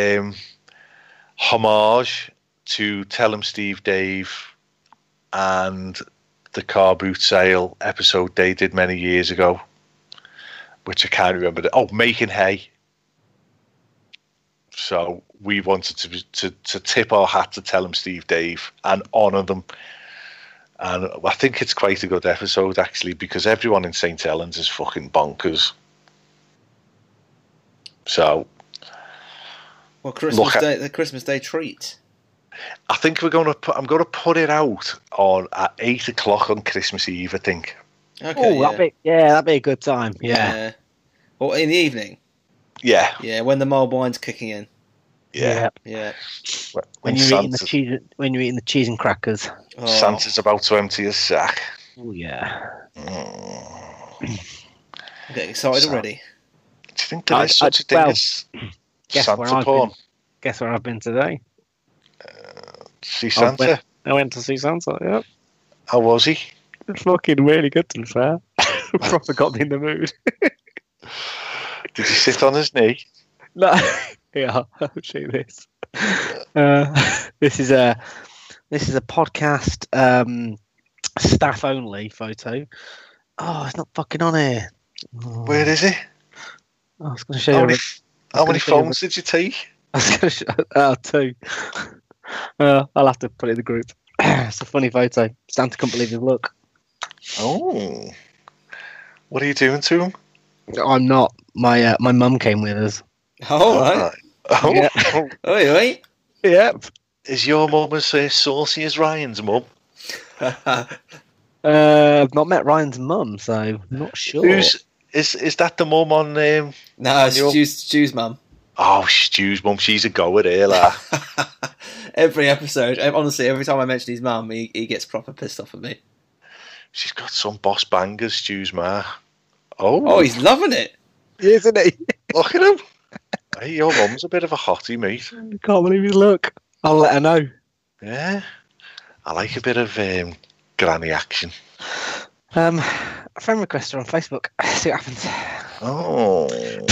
[SPEAKER 1] homage to Tell 'em Steve Dave and the car boot sale episode they did many years ago, which I can't remember. Making Hay. So we wanted to tip our hat to Tell 'em Steve Dave and honour them. And I think it's quite a good episode, actually, because everyone in St. Helens is fucking bonkers. So...
[SPEAKER 3] Well, the Christmas Day treat.
[SPEAKER 1] I think I'm going to put it out at 8 o'clock on Christmas Eve, I think.
[SPEAKER 3] Okay,
[SPEAKER 2] that'd be a good time. Yeah.
[SPEAKER 3] Or in the evening.
[SPEAKER 1] Yeah.
[SPEAKER 3] Yeah, when the mulled wine's kicking in.
[SPEAKER 1] Yeah.
[SPEAKER 2] When you're eating the cheese and crackers.
[SPEAKER 3] Oh.
[SPEAKER 1] Santa's about to empty his sack.
[SPEAKER 2] Oh yeah.
[SPEAKER 3] I'm getting excited already.
[SPEAKER 1] Do you think there is such a thing as Santa porn?
[SPEAKER 2] Guess where I've been today?
[SPEAKER 1] See Santa?
[SPEAKER 2] I went to see Santa, yeah.
[SPEAKER 1] How was he?
[SPEAKER 2] Fucking really good, to be fair. Proper got me in the mood.
[SPEAKER 1] Did he sit on his knee?
[SPEAKER 2] No. Yeah, I'll show you this. This is a podcast staff only photo. Oh, it's not fucking on here.
[SPEAKER 1] Where is it?
[SPEAKER 2] I was going to show you.
[SPEAKER 1] How many phones did you take?
[SPEAKER 2] I was going to show 2. I'll have to put it in the group. It's a funny photo. Santa couldn't believe his look.
[SPEAKER 1] Oh. What are you doing to him?
[SPEAKER 2] I'm not. My mum came with us.
[SPEAKER 3] Oh, right.
[SPEAKER 1] Oh.
[SPEAKER 3] Yeah. Oi.
[SPEAKER 2] Yep.
[SPEAKER 1] Is your mum as saucy as Ryan's mum?
[SPEAKER 2] I've not met Ryan's mum, so I'm not sure.
[SPEAKER 1] Is that the mum on...
[SPEAKER 3] No, it's Stu's mum.
[SPEAKER 1] Oh, Stu's mum, she's a goer here, like.
[SPEAKER 3] Every episode, honestly, every time I mention his mum, he gets proper pissed off at me.
[SPEAKER 1] She's got some boss bangers, Stu's ma.
[SPEAKER 3] Oh, he's loving it.
[SPEAKER 2] Isn't he?
[SPEAKER 1] Look at him. Hey, your mum's a bit of a hottie, mate.
[SPEAKER 2] I can't believe his look. I'll let her know.
[SPEAKER 1] Yeah. I like a bit of granny action.
[SPEAKER 2] A friend request her on Facebook. See what happens.
[SPEAKER 1] Oh.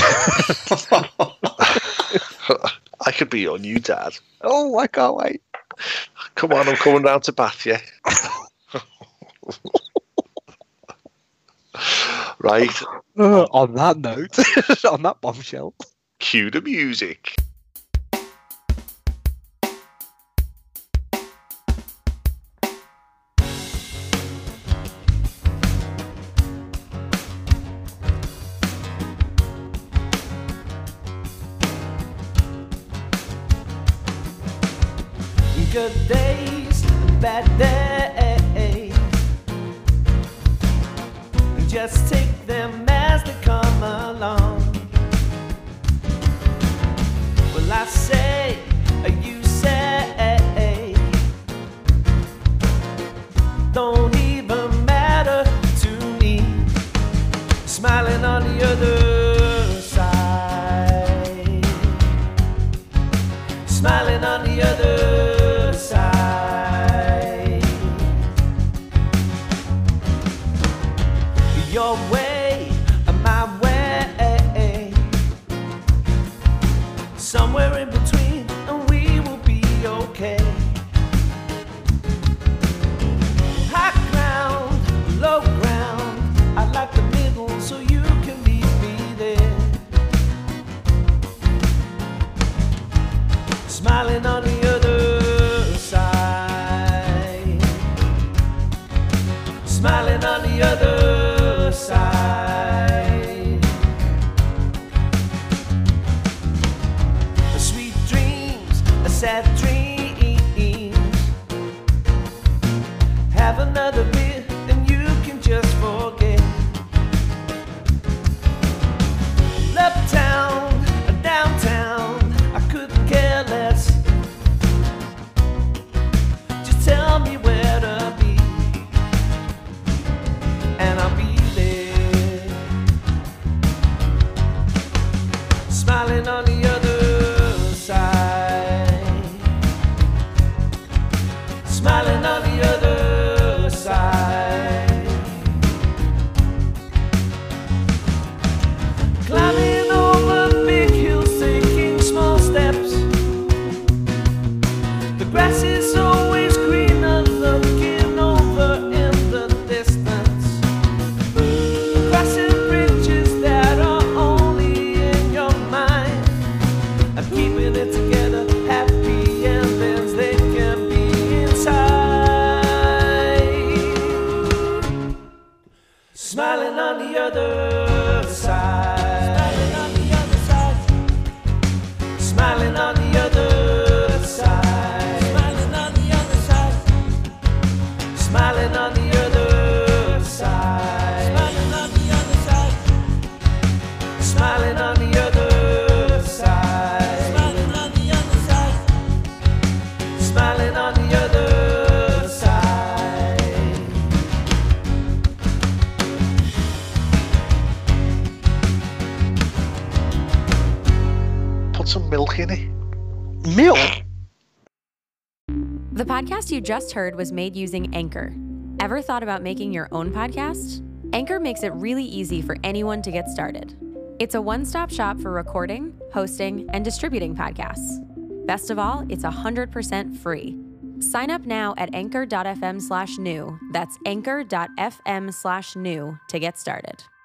[SPEAKER 1] I could be your new dad.
[SPEAKER 2] Oh, I can't wait.
[SPEAKER 1] Come on, I'm coming round to bath you. Right.
[SPEAKER 2] On that note, on that bombshell.
[SPEAKER 1] Cue the music.
[SPEAKER 4] Good days, bad days. Just take them as they come along. Well, I say, you say, don't even matter to me. Smiling on the other side. Smiling on the other side. Your way, my way. Somewhere in between, and we will be okay. High ground, low ground. I like the middle, so you can meet me there. Smiling on the other side. Smiling on the other side. Sweet dreams, sad dreams. Have another beer and you can just forget. Uptown, downtown, I couldn't care less. Just tell me where to be, and I'll be there. Smiling on the other side. Smiling on the other side. Climbing over big hills, taking small steps. The grass is always greener, looking over in the distance. Crossing bridges that are only in your mind. I'm keeping it together, happy endings they can be inside. Smiling on the other side. Smiling on the other side. Smiling on the other side. Smiling on the other side. Smiling on the other side. Smiling on the other side. Smiling on the other side. Smiling on the other side.
[SPEAKER 1] Put some milk in it.
[SPEAKER 2] Milk?
[SPEAKER 5] The podcast you just heard was made using Anchor. Ever thought about making your own podcast? Anchor makes it really easy for anyone to get started. It's a one-stop shop for recording, hosting, and distributing podcasts. Best of all, it's 100% free. Sign up now at anchor.fm/new. That's anchor.fm/new to get started.